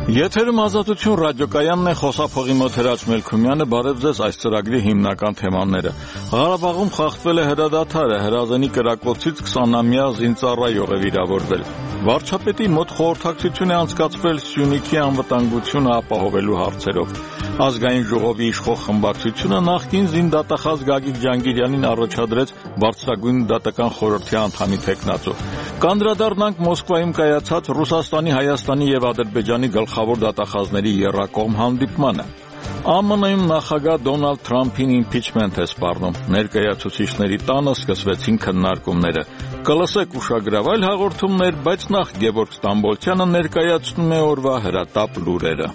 Եթերում Ազատություն ռադիոկայանն է, խոսափողի մոտ Հրաչ Մելքումյանը, բարև ձեզ։ Այս ծրագրի հիմնական թեմաները։ Ղարաբաղում խախտվել է հրադադարը, Հրազենի կրակոցից 20-ամյա զինծառայող է վիրավորվել։ Վարչապետի մոտ խորհրդակցություն է անցկացվել Սյունիքի անվտանգությունը ապահովելու հարցերով։ Ազգային ժողովի իշխող խմբակցությունը նախկին զինդատախազ Գագիկ Ջանգիրյանին առաջադրեց բարձրագույն դատական խորհրդի անդամի թեկնածու։ Կանդրադառնանք Մոսկվայում կայացած Ռուսաստանի, Հայաստանի եւ Ադրբեջանի գլխավոր դատախազների եռակողմ հանդիպմանը։ ԱՄՆ-ում նախագահ Դոնալդ Թրամփին իմպիչմենտ է սպառնում։ Ներկայացուցիչների տանը սկսվեցին քննարկումները։ Կլսեք ուշագրավ այլ հաղորդումներ, բայց նախ Գևորգ Ստամբոլցյանը ներկայացնում է օրվա հրատապ լուրերը։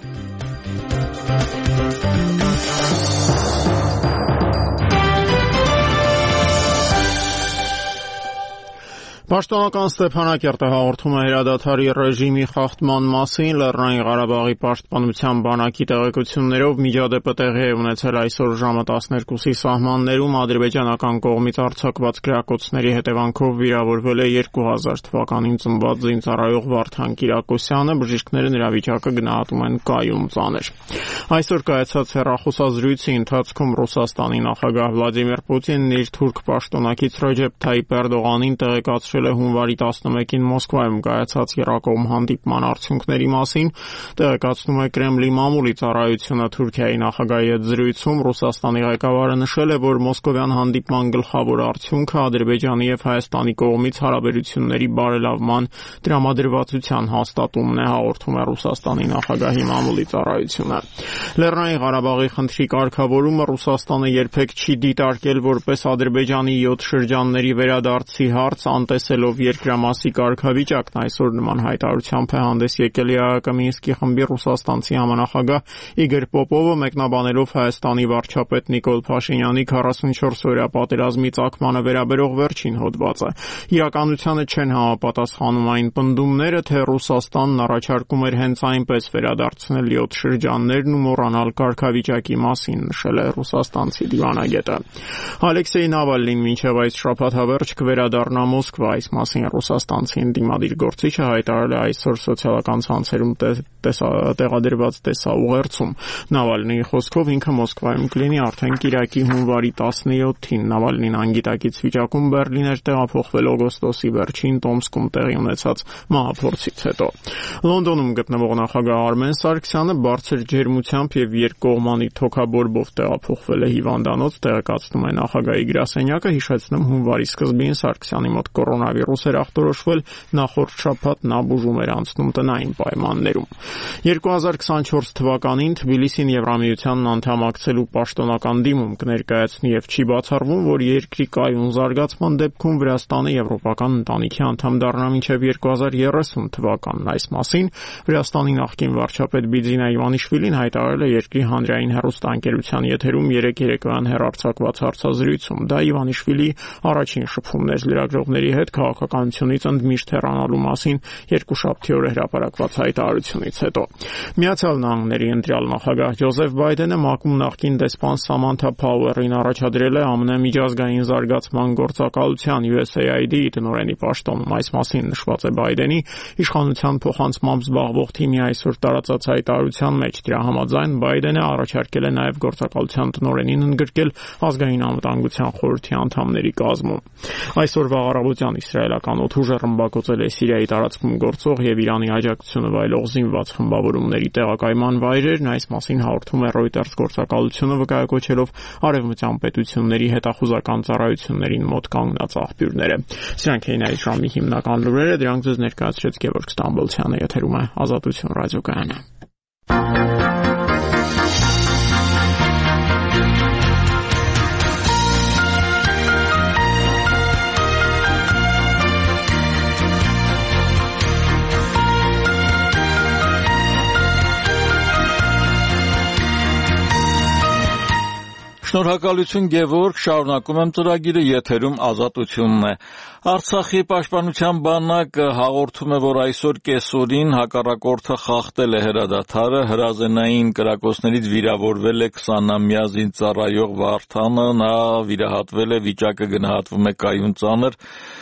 Պաշտոնական Ստեփանակերտը հաղորդում է հրադադարի ռեժիմի խախտման մասին։ Լեռնային Ղարաբաղի պաշտպանության բանակի տեղեկություններով միջադեպը տեղի է ունեցել այսօր ժամը 12-ի սահմաններում։ Ադրբեջանական կողմից արձակված գրակոծների հետևանքով վիրավորվել է 2000 թվականին ծնված զինծառայող Վարդան Կիրակոսյանը։ Բժիշկները նրա վիճակը գնահատում են կայուն ծանր։ Այսօր կայացած հեռախոսազրույցի ընթացքում Ռուսաստանի նախագահ Վլադիմիր Պուտինն իր թուրք պաշտոնակից Ռեջեփ Թայիփ Էրդողանին տեղեկացրել է հունվարի 11-ին Մոսկվայում կայացած եռակողմ հանդիպման արդյունքների մասին։ Տեղեկացնում է Կրեմլի մամուլի ծառայությունը։ Թուրքիայի նախագահի հետ զրույցում Ռուսաստանի ղեկավարը նշել է, որ մոսկովյան հանդիպման գլխավոր արդյունքը Ադրբեջանի եւ Հայաստանի կողմից հարաբերությունների բարելավման տրամադրվածության հաստատումն է, հաղորդում է Ռուսաստանի նախագահի մամուլի ծառայությունը։ Լեռնային Ղարաբաղի խնդրի կարգավորումը Ռուսաստանը երբեք չի դիտարկել որպես Ադրբեջանի 7 շրջանների վերադարձի հարց, անտեսելով երկրամասի կարգավիճակն։ Այսօր նման հայտարարությամբ է հանդես եկել ԵԱՀԿ Մինսկի խմբի ռուսաստանցի համանախագահ Իգոր Պոպովը, մեկնաբանելով Հայաստանի վարչապետ Նիկոլ Փաշինյանի 44-օրյա պատերազմի ծագմանը վերաբերող վերջին հոդվածը։ Իրականությանը չեն համապատասխանում այն պնդումները, թե Ռուսաստանն առաջարկում էր հենց այնպես վերադարձնել 7 շրջաններն ու մոռանալ կարգավիճակի մասին, նշել է ռուսաստանցի դիվանագետը։ Ալեքսեյ Նավալնին մինչև այս շաբաթավերջ կվերադառնա Մոսկվա, այս մասին ռուսաստանցի ընդդիմադիր գործիչը հայտարարել է այսօր սոցիալական ցանցերում տեղադրված տեսաուղերձում։ Նավալնիի խոսքով ինքը Մոսկվայում կլինի արդեն կիրակի հունվարի 17-ին։ Նավալնին անգիտակից վիճակում Բեռլին էր տեղափոխվել օգոստոսի վերջին Տոմսկում տեղի ունեցած մահափորձից հետո։ Լոնդոնում գտնվող նախագահ Արմեն Սարգսյանը բարձր ջերմությամբ եւ երկկողմանի թոքաբորբով տեղափոխվել է հիվանդանոց, տեղեկացնում է նախագահի գրասենյակը, հիշեցնում հունվարի սկզբին Սարգսյանի մոտ կորոնավիրուս էր ախտորոշվել, նախորդ շաբաթ նա բուժում էր անցնում տնային պայմաններում։ 2024 թվականին Թբիլիսին Եվրամիությանն անդամակցելու պաշտոնական դիմում կներկայացնի եւ չի բացառվում, որ երկրի կայուն զարգացման դեպքում Վրաստանը եվրոպական ընտանիքի անդամ դառնա մինչեւ 2030 թվականն։ Այս մասին Վրաստանի նախկին վարչապետ Բիձինա Իվանիշվիլին հայտարարել է երկրի հանրային հեռուստաընկերության եթերում երեկոյան հեռարձակված հարցազրույցում։ Դա Իվանիշվիլի առաջին շփումն էր լրագրողների հետ քաղաքականությունից ընդմիշտ հեռանալու մասին երկուշաբթի օրը հրապարակված հայտարարությունից հետո։ Միացյալ Նահանգների ընտրյալ նախագահ Ջոզեֆ Բայդենը ՄԱԿ-ում նախկին դեսպան Սամանթա Փաուերին առաջադրել է ԱՄՆ միջազգային զարգացման գործակալության USAID տնօրենի պաշտոնում։ Այս մասին նշված է Բայդենի իշխանության փոխանցմամբ զբաղվող թիմի այսօր տարածած հայտարարության մեջ։ Դրա համաձայն Բայդենը առաջարկել է նաև գործակալության տնօրենին ընդգրկել ազգային անվտանգության խորհրդի անդամների կազմում։ Այսօրվա առավոտյան իսրայելական օդուժը ռմբակոծել է Սիրիայի տարածքում գործող եւ Իրանի աջակցությունը վայելող զինված խմբավորումների տեղակայման վայրերն։ Այս մասին հաղորդում է Reuters գործակալությունը, վկայակոչելով արևմտյան պետությունների հետախուզական ծառայություններին մոտ կանգնած աղբյուրները։ Սրանք էին այս ժամի հիմնական լուրերը, դրանք ձեզ ներկայացրեց Գևորգ Ստամբոլցյանը, եթերում է Ազատություն ռադիոկայանը։ Շնորհակալություն Գևորգ, շարունակում եմ ծրագիրը, եթերում Ազատությունն է։ Արցախի պաշտպանության բանակը հաղորդում է, որ այսօր կեսօրին հակառակորդը խախտել է հրադադարը, հրազենային կրակոցներից վիրավորվել է 20-ամյա զինծառայող Վարդանը, նա վիրահատվել է, վիճակը գնահատվում է կայուն ծանր։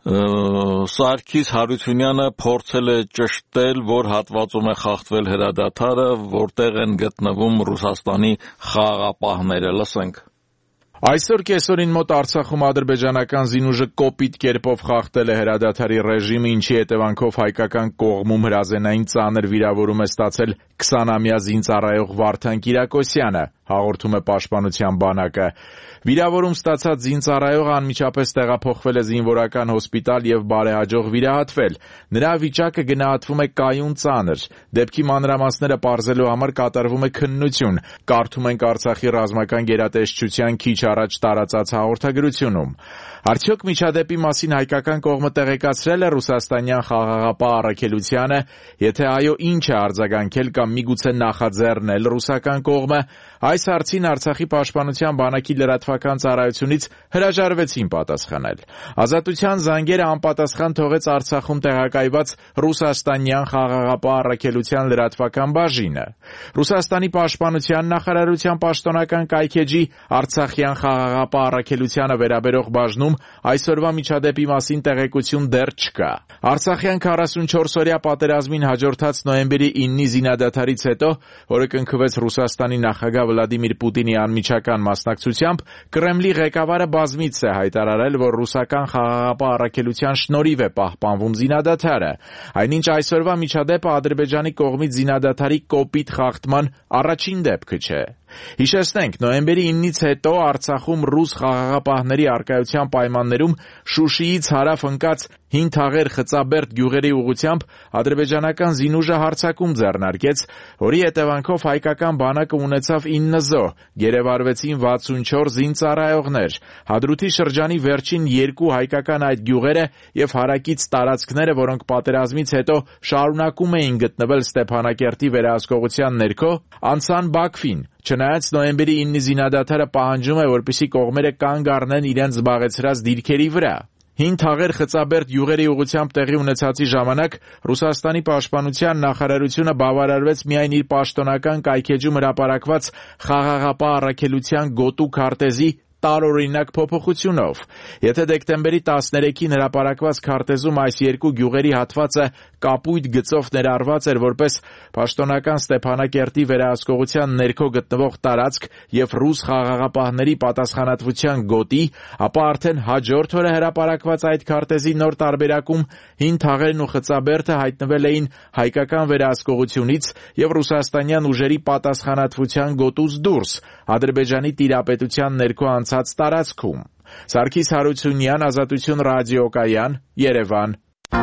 Սարգիս Հարությունյանը փորձել է ճշտել, որ հատվածում է խախտվել հրադադարը, որտեղ են գտնվում Ռուսաստանի խաղաղապահները։ Լսենք։ Այսօր կեսօրին մոտ Արցախում ադրբեջանական զինուժը կոպիտ կերպով խախտել է հրադադարի ռեժիմը, ինչի հետևանքով հայկական կողմում հրազենային ծանր վիրավորում է ստացել 20-ամյա զինծառայող Վարդան Կիրակոսյանը, հաղորդում է Պաշտպանության բանակը։ Վիրավորում ստացած զինծառայողը անմիջապես տեղափոխվել է զինվորական հոսպիտալ եւ բարեհաջող վիրահատվել։ Նրա վիճակը գնահատվում է կայուն ծանր։ Դեպքի մանրամասները պարզելու համար կատարվում է քննություն, կարդում ենք Արցախի ռազմական գերատեսչության քիչ առաջ տարածած հաղորդագրությունում։ Արդյոք միջադեպի մասին հայկական կողմը տեղեկացրել է ռուսաստանյան խաղաղապահ առաքելությանը, եթե այո, ինչ է արձագանքել կամ միգուցե նախաձեռնել ռուսական կողմը։ Այս հարցին Արցախի պաշտպանության բանակի լրատվական ծառայությունից հրաժարվեցին պատասխանել։ Ազատության զանգերը անպատասխան թողեց Արցախում տեղակայված ռուսաստանյան խաղաղապահ առաքելության լրատվական բաժինը։ Ռուսաստանի պաշտպանության նախարարության պաշտոնական կայքեջի Արցախյան խաղաղապահ առաքելությանը վերաբերող բաժնում այսօրվա միջադեպի մասին տեղեկություն դեռ չկա։ Արցախյան 44-օրյա պատերազմին հաջորդած նոյեմբերի 9-ի զինադադարից հետո, որը կնքվեց Ռուսաստանի նախագահ Վլադիմիր Պուտինի անմիջական մասնակցությամբ, Կրեմլի ղեկավարը բազմիցս է հայտարարել, որ ռուսական խաղաղապահ առաքելության շնորհիվ է պահպանվում զինադադարը։ Այնինչ այսօրվա միջադեպը Ադրբեջանի կողմից զինադադարի կոպիտ խախտման առաջին դեպքը չէ։ Հիշեցնենք, նոյեմբերի 9-ից հետո Արցախում ռուս խաղաղապահների առկայության պայմաններում Շուշիից հարավ ընկած Հին Թաղեր Խծաբերդ գյուղերի ուղղությամբ ադրբեջանական զինուժը հարձակում ձեռնարկեց, որի հետևանքով հայկական բանակը ունեցավ 9 զոհ, գերեվարվեցին 64 զինծառայողներ։ Հադրութի շրջանի վերջին 2 հայկական այդ գյուղերը եւ հարակից տարածքները, որոնք պատերազմից հետո շարունակում էին գտնվել Ստեփանակերտի վերահսկողության ներքո, անցան Բաքվին։ Չնայած նոյեմբերի 9-ի զինադադարը պահանջում է, որպեսզի կողմերը կանգ առնեն իրենց զբաղեցրած դիրքերի վրա։ Հին Թաղեր Խծաբերդ գյուղերի ուղղությամբ տեղի ունեցածի ժամանակ Ռուսաստանի պաշտպանության նախարարությունը բավարարվեց միայն իր պաշտոնական կայքեջում հրապարակված խաղաղապահ առաքելության գոտու քարտեզի տարօրինակ փոփոխությունով։ Եթե դեկտեմբերի 13-ին հրապարակված քարտեզում այս երկու գյուղերի հատվածը կապույտ գծով ներառված էր որպես պաշտոնական Ստեփանակերտի վերահսկողության ներքո գտնվող տարածք եւ ռուս խաղաղապահների պատասխանատվության գոտի, ապա արդեն հաջորդ օրը հրապարակված այդ քարտեզի նոր տարբերակում Հին Թաղերն ու Խծաբերդը հայտնվել էին հայկական վերահսկողությունից եւ ռուսաստանյան ուժերի պատասխանատվության գոտուց դուրս, Ադրբեջանի տիրապետության ներքո անցած տարածքում։ Սարգիս Հարությունյան, Ազատություն ռադիոկայան, Երևան։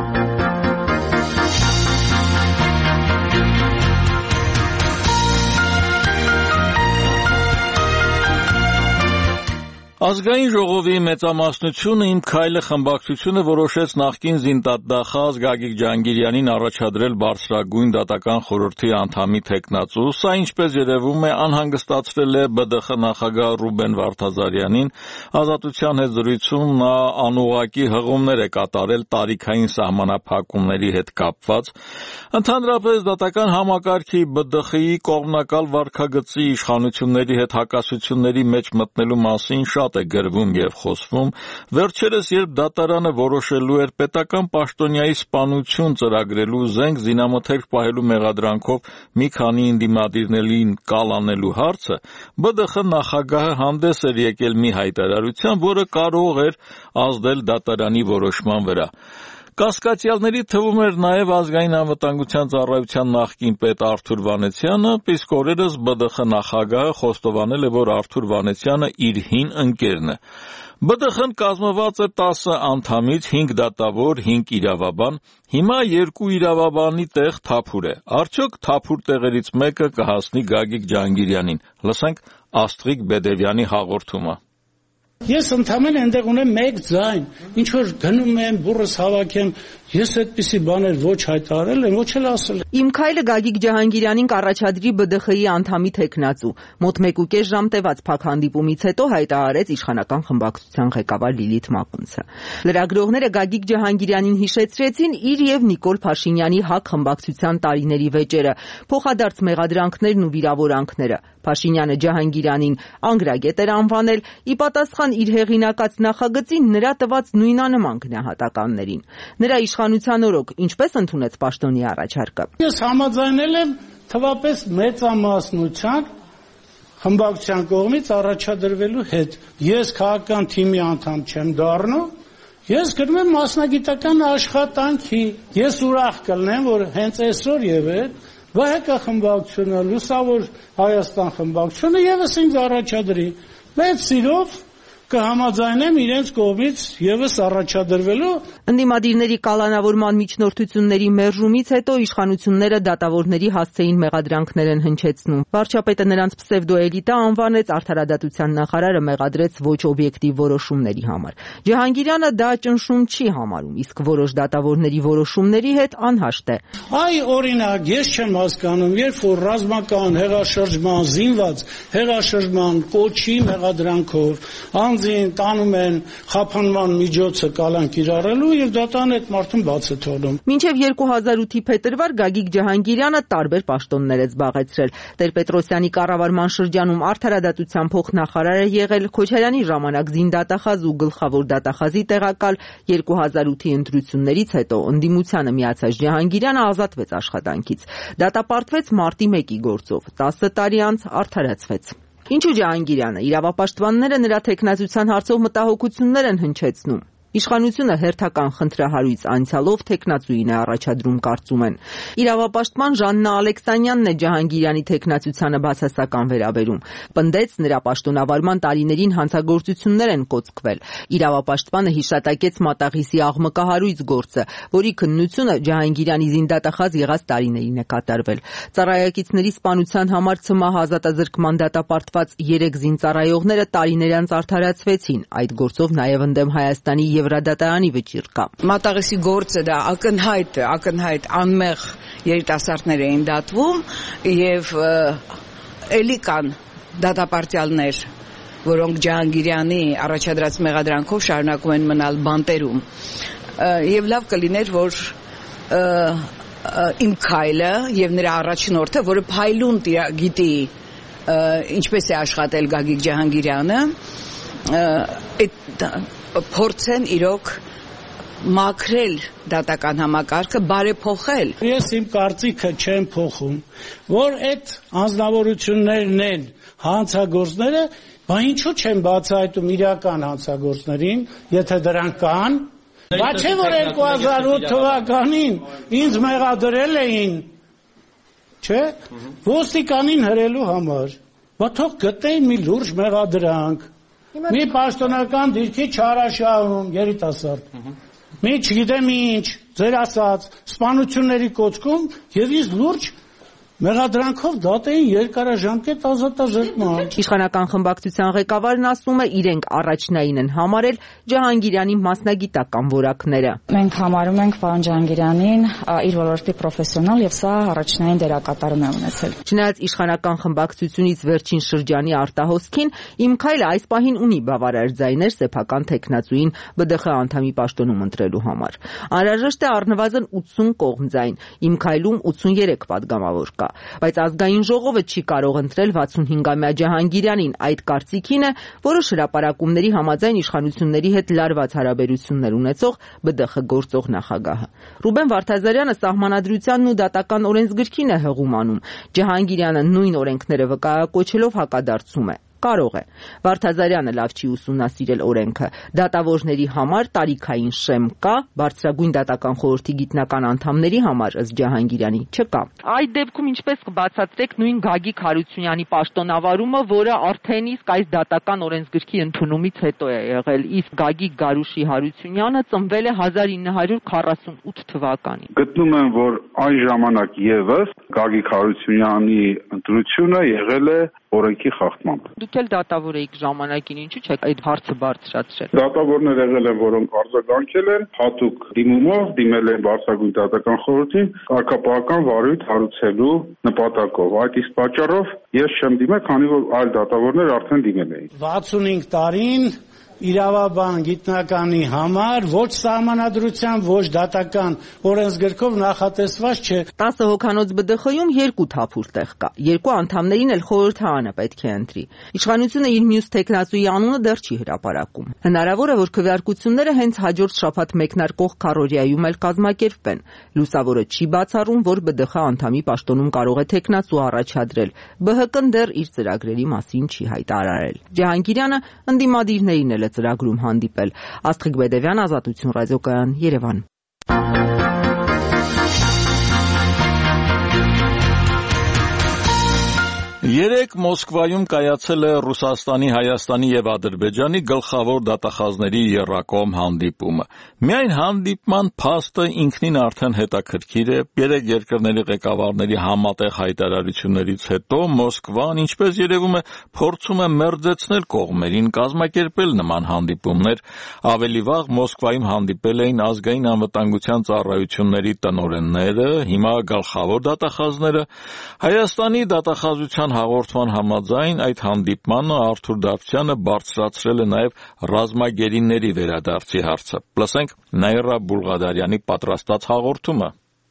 Ազգային ժողովի մեծամասնությունը «Իմ քայլը» խմբակցությունը որոշեց նախկին զինդատախազ Գագիկ Ջհանգիրյանին առաջադրել բարձրագույն դատական խորհրդի անդամի թեկնածու։ Սա, ինչպես երևում է, անհանգստացրել է ԲԴԽ նախագահ Ռուբեն Վարդազարյանին։ Ազատության հետ զրույցում նա անուղղակի հղումներ է կատարել տարիքային սահմանափակումների հետ կապված։ Ընդհանրապես դատական համակարգի, ԲԴԽ-ի կողմնակալ վարքագծի, իշխանությունների հետ հակասությունների մեջ մտնելու մասին շատ է գրվում եւ խոսվում։ Վերջերս, երբ դատարանը որոշելու էր պետական պաշտոնյայի սպանություն ծրագրելու զենք զինամթերք պահելու մեղադրանքով մի քանի ընդդիմադիրներին կալանելու հարցը, ԲԴԽ նախագահը հանդես էր եկել մի հայտարարությամբ, որը կարող էր ազդել դատարանի որոշման վրա։ Կասկածյալների թվում էր նաև ազգային անվտանգության ծառայության նախկին պետ Արթուր Վանեցյանը, իսկ օրերս ԲԴԽ նախագահը խոստովանել է, որ Արթուր Վանեցյանը իր հին ընկերն է։ ԲԴԽ-ն կազմված է 10 անդամից, 5 դատավոր, 5 իրավաբան։ Հիմա 2 իրավաբանի տեղ Թափուր է։ Արդյոք Թափուր տեղերից մեկը կհասնի Գագիկ Ջհանգիրյանին։ Լսենք Աստղիկ Բեդևյանի հաղորդումը։ Ես ընդամենը այնտեղ ունեմ մեկ ձայն, ինչ որ գնում եմ, բուրս հավաքեմ, ես այդպիսի բաներ ոչ հայտարարել եմ, ոչ էլ ասել։ Իմ քայլը Գագիկ Ջհանգիրյանին կառաջադրի ԲԴԽ-ի անդամի թեկնածու։ Մոտ 1.5 ժամ տևած փակ հանդիպումից հետո հայտարարեց իշխանական խմբակցության ղեկավար Լիլիթ Մակունցը։ Լրագրողները Գագիկ Ջհանգիրյանին հիշեցրեցին իր եւ Նիկոլ Փաշինյանի ՀԱԿ խմբակցության տարիների վեճերը, փոխադարձ մեղադրանքներն ու վիրավորանքները։ Փաշինյանը Ջահանգիրյանին անգրագետ էր անվանել ի պատասխան իր հեղինակած նախագծին նրա տված նույնանման գնահատականներին։ Նրա իշխանության օրոք ինչպես ընդունեց պաշտոնի առաջարկը։ Ես համաձայնել եմ թվապես մեծամասնության խմբակցության կողմից առաջադրվելու հետ։ Ես քաղաքական թիմի անդամ չեմ դառնու, ես գնում եմ մասնագիտական աշխատանքի։ Ես ուրախ կլինեմ, որ հենց այսօր եւ ՎՀԿ խմբակցությունը, Լուսավոր Հայաստան խմբակցությունը եւս ինձ առաջադրի։ Մեծ սիրով կհամաձայնեմ իրենց կողմից եւս առաջադրվելու։ Ընդդիմադիրների կալանավորման միջնորդությունների մերժումից հետո իշխանությունները դատավորների հասցեին մեղադրանքներ են հնչեցնում։ Վարչապետը նրանց պսևդոէլիտա անվանեց, արդարադատության նախարարը մեղադրեց ոչ օբյեկտիվ որոշումների համար։ Ջահանգիրյանը դա ճնշում չի համարում, իսկ որոշ դատավորների որոշումների հետ անհաշտ է։ Այ օրինակ, ես չեմ հասկանում, երբ որ ռազմական հեղաշրջման, զինված հեղաշրջման կոչի մեղադրանքով տանում են խափանման միջոցը կալան կիրառելու եւ դատան այդ մարդուն բաց է թողնում։ Մինչև 2008-ի փետրվար Գագիկ Ջահանգիրյանը տարբեր պաշտոններ է զբաղեցրել։ Տեր-Պետրոսյանի կառավարման շրջանում արդարադատության փոխնախարար է եղել, Քոչարյանի ժամանակ զինդատախազ ու գլխավոր դատախազի տեղակալ, 2008-ի ընտրություններից հետո ընդդիմությանը միացած Ջահանգիրյանը ազատվեց աշխատանքից։ Դատապարտվեց մարտի 1-ի գործով, 10 տարի անց արդարացվեց։ Ինչու Ջահանգիրյանը, իրավապաշտպանները նրա թեկնածության հարցով մտահոգություններ են հնչեցնում։ Իշխանությունը հերթական խնդրահարույց անցյալով թեկնածուին է առաջադրում, կարծում են։ Իրավապաշտպան Ժաննա Ալեքսանյանն է Ջահանգիրյանի թեկնածությանը բացասական վերաբերում։ Պնդեց, նրա պաշտոնավարման տարիներին հանցագործություններ են կոծկվել։ Իրավապաշտպանը հիշատակեց Մատաղիսի աղմկահարույց գործը, որի քննությունը Ջահանգիրյանի զինդատախազ եղած տարիներին է կատարվել։ Ծառայակիցների սպանության համար ՑՄՀ ազատազրկման դատապարտված 3 զինծառայողները տարիներ անց արդարացվեցին։ Այդ գործով նաև ընդդեմ Հայաստանի Եվրադատարանի վճիռ կա։ Մատաղիսի գործը դա ակնհայտ անմեղ երիտասարդներ էին դատվում եւ էլի կան դատապարտյալներ, որոնք Ջահանգիրյանի առաջադրած մեղադրանքով շարունակում են մնալ բանտերում։ Եվ լավ կլիներ, որ իմ քայլը եւ նրա առաջնորդը, որը փայլուն գիտի ինչպես է աշխատել Գագիկ Ջահանգիրյանը, փորձեն իրոք մաքրել դատական համակարգը, բարեփոխել։ Ես իմ կարծիքը չեմ փոխում, որ այդ անձնավորություններն են հանցագործները, բա ինչու չեն բացահայտում իրական հանցագործներին, եթե դրանք կան։ Բա չէ որ 2008 թվականին ինձ մեղադրել էին, չէ, ոստիկանին հրելու համար։ Բա թող գտեին մի լուրջ մեղադրանք։ Մի պաշտոնական դիրքի չարաշահում, երիտասարդ։ Մի չգիտեմ ինչ, ձեր ասած, սպանությունների կոծքում եւ ինձ լուրջ մեղադրանքով դատեին երկարաժամկետ ազատազրկման։ Իշխանական խմբակցության ղեկավարն ասում է, իրենք առաջնային են համարել Ջահանգիրյանի մասնագիտական որակները։ Մենք համարում ենք պարոն Ջահանգիրյանին իր ոլորտի պրոֆեսիոնալ եւ սա առաջնային դերակատարում է ունեցել։ Չնայած իշխանական խմբակցությունից վերջին շրջանի արտահոսքին, Իմ քայլը այս պահին ունի բավարար ձայներ սեփական թեկնածուին ԲԴԽ անդամի պաշտոնում ընտրելու համար։ Անհրաժեշտ է առնվազն 80 կողմ ձայն։ Իմ քայլում 83 падգամավոր կա, բայց ազգային ժողովը չի կարող ընտրել 65-ամյա Ջահանգիրյանին։ Այդ կարծիքին է որոշ հրապարակումների համաձայն իշխանությունների հետ լարված հարաբերություններ ունեցող ԲԴԽ գործող նախագահը։ Ռուբեն Վարդազարյանը սահմանադրությանն ու դատական օրենսգրքին է հղում անում։ Ջահանգիրյանը նույն օրենքները վկայակոչելով հակադարձում է։ Կարող է։ Վարդազարյանը լավ չի ուսումնասիրել օրենքը։ Դատավորների համար տարիքային շեմ կա, բարձրագույն դատական խորհրդի գիտնական անդամների համար ըստ Ջահանգիրյանի չկա։ Այդ դեպքում ինչպես կբացատրեք նույն Գագիկ Հարությունյանի պաշտոնավարումը, որը արդեն իսկ այս դատական օրենսգրքի ընդունումից հետո է եղել, իսկ Գագիկ Գարուշի Հարությունյանը ծնվել է 1948 թվականին։ Գտնում եմ, որ այն ժամանակ եւս Գագիկ Հարությունյանի ընտրությունը եղել է օրենքի խախտմամբ։ Դուք էլ դատավոր եք ժամանակին, ինչու՞ չեք այդ հարցը բարձրացրել։ Դատավորներ եղել են, որոնք արձագանքել են, հատուկ դիմումով դիմել են Բարձրագույն դատական խորհրդին կարգապահական վարույթ հարուցելու նպատակով։ Այդ իսկ պատճառով ես չեմ դիմել, քանի որ այլ դատավորներ արդեն դիմել էին։ 65 տարին իրավաբան գիտնականի համար ոչ սահմանադրությամբ, ոչ դատական օրենսգրքով նախատեսված չէ։ 10 հոգանոց ԲԴԽ-ում 2 թափուր տեղ կա։ 2 անդամներին էլ խորհրդարանը պետք է ընտրի։ Իշխանությունը իր մյուս տեխնացուի անունը դեռ չի հրապարակում։ Հնարավոր է, որ քվեարկությունները հենց հաջորդ շաբաթ մեկնարկող քարոզիայում էլ կազմակերպվեն։ Լուսավորը չի բացառում, որ ԲԴԽ անդամի պաշտոնում կարող է տեխնացու առաջադրել։ ԲՀԿ-ն դեռ իր ծրագրերի մասին չի հայտարարել։ Ջահանգիրյանը ընդդիմադիրներին էլ է ծրագրում հանդիպել։ Աստղիկ Բեդևյան, Ազատություն ռադիոկայան, Երևան։ Երեկ Մոսկվայում կայացել է Ռուսաստանի, Հայաստանի եւ Ադրբեջանի գլխավոր դատախազների եռակողմ հանդիպումը։ Միայն հանդիպման փաստը ինքնին արդեն հետաքրքիր է։ Երեք երկրների ղեկավարների համատեղ հայտարարություններից հետո Մոսկվան, ինչպես երևում է, փորձում է մերձեցնել կողմերին, կազմակերպել նման հանդիպումներ։ Ավելի վաղ Մոսկվայում հանդիպել էին ազգային անվտանգության ծառայությունների տնօրենները, հիմա գլխավոր դատախազները։ Հայաստանի դատախազության հաղորդման համաձայն այդ հանդիպմանը Արթուր Դավթյանը բարձրացրել է նաև ռազմագերիների վերադարձի հարցը։ Լսենք Նաիրա Բուլղադարյանի պատրաստած հաղորդումը։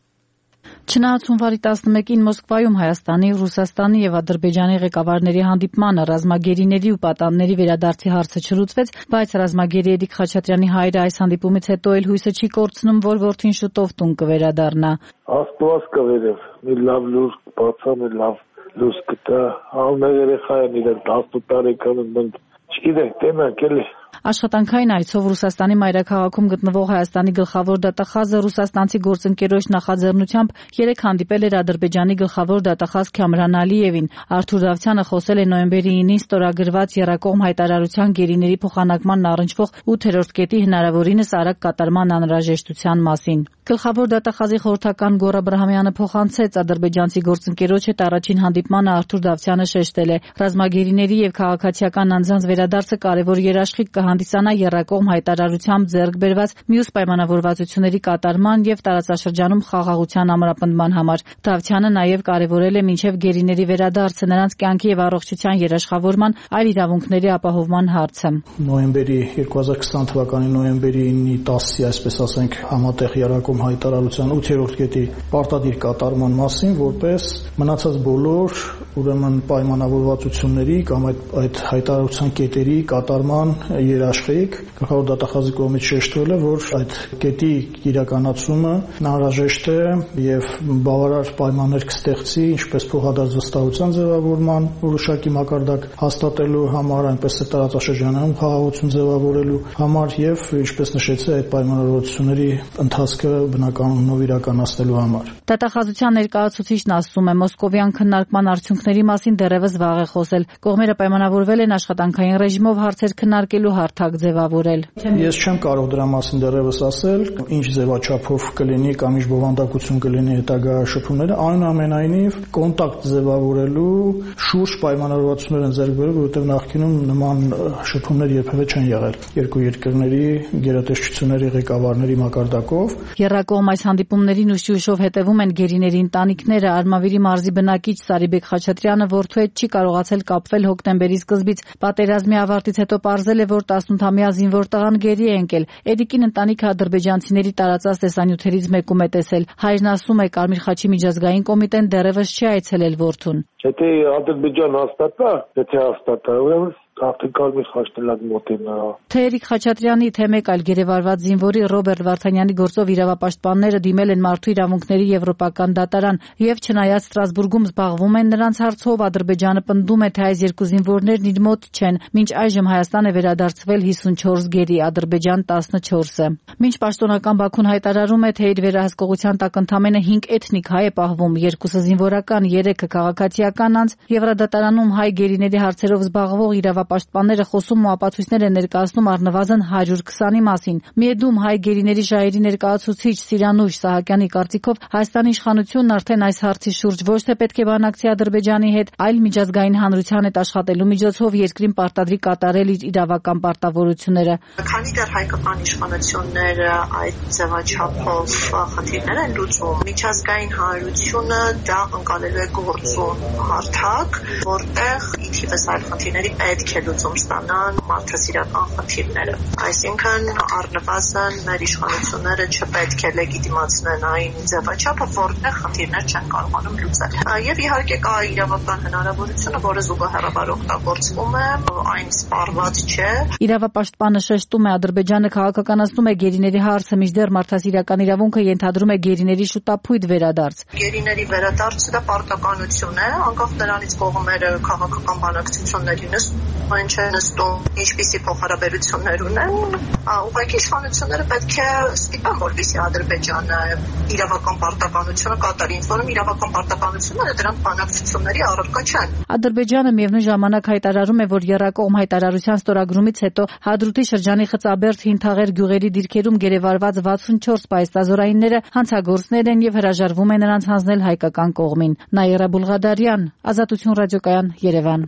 Չնայած հունվարի 11-ին Մոսկվայում Հայաստանի, Ռուսաստանի եւ Ադրբեջանի ղեկավարների հանդիպմանը ռազմագերիների ու պատանների վերադարձի հարցը չլուծվեց, բայց ռազմագերի Էդիկ Խաչատրյանի հայրը այս հանդիպումից հետո էլ հույսը չի կորցնում, որ որդին շուտով տուն կվերադառնա։ Աստված կվերև, մի լավ լուր բացա, մի լավ լույս կտա, ամեն երեխա են իրեն 18 տարեկան են, չգիտենք, տենանք էլի։ Աշխատանքային այցով Ռուսաստանի մայրաքաղաքում գտնվող Հայաստանի գլխավոր դատախազը ռուսաստանցի գործընկերոջ նախաձեռնությամբ երեկ հանդիպել էր Ադրբեջանի գլխավոր դատախազ Քամրան Ալիևին։ Արթուր Դավթյանը խոսել է նոյեմբերի 9-ին ստորագրված եռակողմ հայտարարության գերիների փոխանակման առնչվող 8-րդ կետի հնարավորինս արագ կատարման անհրաժեշտության մասին։ Գլխավոր դատախազի խորհրդական Գոռ Աբրահամյանը փոխանցեց ադրբեջանցի գործընկերոջ հետ առաջին հանդիպմանը Արթուր Դավթյանը շեշտել է. ռազմագերիների եւ քաղաքացիական անձանց վերադարձը կարևոր երաշխիք կհանդիսանա եռակողմ հայտարարությամբ ձեռք բերված մյուս պայմանավորվածությունների կատարման եւ տարածաշրջանում խաղաղության ամրապնդման համար։ Դավթյանը նաեւ կարևորել է մինչեւ գերիների վերադարձը նրանց կյանքի եւ առողջության երաշխավորման այլ իրավունքների ապահովման հարցը։ Նոյեմբերի 2020 թվականի նոյեմբերի 9-ի 10-ի, այսպես ասենք, համատեղ եռակողմ հայտարարության 8-րդ կետի պարտադիր կատարման մասին, որպես մնացած բոլոր ուրեմն պայմանավորվածությունների կամ այդ հայտարարության կետերի կատարման երաշխիք գլխավոր դատախազի կողմից շեշտվել է, որ այդ կետի իրականացումը անհրաժեշտ է եւ բավարար պայմաններ կստեղծի ինչպես փոխադարձ վստահության ձևավորման որոշակի մակարդակ հաստատելու համար, այնպես է տարածաշրջանում խաղաղություն ձևավորելու համար եւ ինչպես նշեցի այդ պայմանավորվածությունների ընթացքը բնականոնով իրականացնելու համար։ Դատախազության ներկայացուցիչն ասում է, մոսկովյան քննարկման արդյունքների մասին դեռևս վաղ է խոսել։ Կողմերը պայմանավորվել են աշխատանքային ռեժիմով հարցեր քննարկելու հարթակ ձևավորել։ Ես չեմ կարող դրա մասին դեռևս ասել, ինչ ձևաչափով կլինի կամ ինչ բովանդակություն կլինի հետագա շփումները, այնուամենայնիվ կոնտակտ ձևավորելու շուրջ պայմանավորվածություններ են ձեռք բերել, որովհետև նախկինում նման շփումներ երբևէ չեն եղել երկու երկրների գերատեսչությունների ղեկավարների մակարդակով։ Եռակողմ այս հանդիպումներին ուշ-ուշով հետևում են գերիների ընտանիքները։ Արմավիրի մարզի բնակիչ Սարիբեկ Խաչատրյանը որդու հետ չի կարողացել կապվել հոկտեմբերի սկզբից։ Պատերազմի ավարտից հետո պարզել է, որ 18-ամյա զինվոր տղան գերի է ընկել։ Էդիկին ընտանիքը ադրբեջանցիների տարածած տեսանյութերից մեկում է տեսել։ Հայրն ասում է, Կարմիր խաչի միջազգային կոմիտեն դեռևս չի այցելել որդուն։ Եթե Ադրբեջան հաստատա, ուրեմն արդեն Կարմիր խաչն էլ մոտ է նրա։ Թե Էդիկ Խաչատրյանի, թե մեկ այլ գերեվարված զինվորի Ռոբերտ Վարդանյանի գործով իրավապաշտպանները դիմել են Մարդու իրավունքների եվրոպական դատարան եւ չնայած Ստրասբուրգում զբաղվում են նրանց հարցով, Ադրբեջանը պնդում է, թե այս երկու զինվորներն իր մոտ չեն։ Մինչ այժմ Հայաստան է վերադարձվել 54 գերի, Ադրբեջան 14-ը։ Մինչ պաշտոնական Բաքուն հայտարարում է, թե իր վերահսկողության տակ ընդամենը 5 էթնիկ հայ է պահվում, 2-ը զինվորական, 3-ը քաղաքացիական անձ, Եվրադատարանում հայ գերիների հարցերով զբաղվող իրավապաշտպանները խոսում ու ապացույցներ են ներկայացնում առնվազն 120-ի մասին։ Միեդում հայ գերիների շահերի ներկայացուցիչ Սիրանուշ Սահակյանի կարծիքով Հայաստանի իշխանությունն արդեն այս հարցի շուրջ ոչ թե պետք է բանակցի Ադրբեջանի հետ, այլ միջազգային հանրության հետ աշխատելու միջոցով երկրին պարտադրի կատարել իր իրավական պարտավորությունները։ Քանի դեռ հայկական իշխանությունները այդ ձևաչափով խնդիրներ են լուծում, միջազգային հանրությունը դա ընկալելու է գործուն հարթակ, որտեղ ի թիվս այլ խնդիրների պետք է է լուծում ստանան մարդասիրական խնդիրները։ Այսինքն առնվազն մեր իշխանությունները չպետք է լեգիտիմացնեն այն ձևաչափը, որտեղ խնդիրներ չեն կարողանում լուծել։ Եվ իհարկե կա իրավական հնարավորությունը, որը զուգահեռաբար օգտագործվում է, այն սպառված չէ։ Իրավապաշտպանը շեշտում է, Ադրբեջանը քաղաքականացնում է գերիների հարցը, մինչդեռ մարդասիրական իրավունքը ենթադրում է գերիների շուտափույթ վերադարձ։ Գերիների վերադարձը դա պարտականություն է, անկախ նրանից կողմերը քաղաքական բանակցությունների նստում չեն նստում, ինչպիսի փոխհարաբերություններ ունեն, ուղղակի իշխանությունները պետք է ստիպեն, որպեսզի Ադրբեջանը իրավական պարտականությունը կատարի, ինձ որում իրավական պարտականությունները դրանք բանակցությունների առարկա չեն։ Ադրբեջանը միևնույն ժամանակ հայտարարում է, որ եռակողմ հայտարարության ստորագրումից հետո Հադրութի շրջանի Խծաբերդ Հինթաղեր գյուղերի դիրքերում գերեվարված 64 պայստազորայինները հանցագործներ են եւ հրաժարվում են նրանց հանձնել հայկական կողմին։ Նաիրա Բուլղադարյան, Ազատություն ռադիոկայան, Երևան։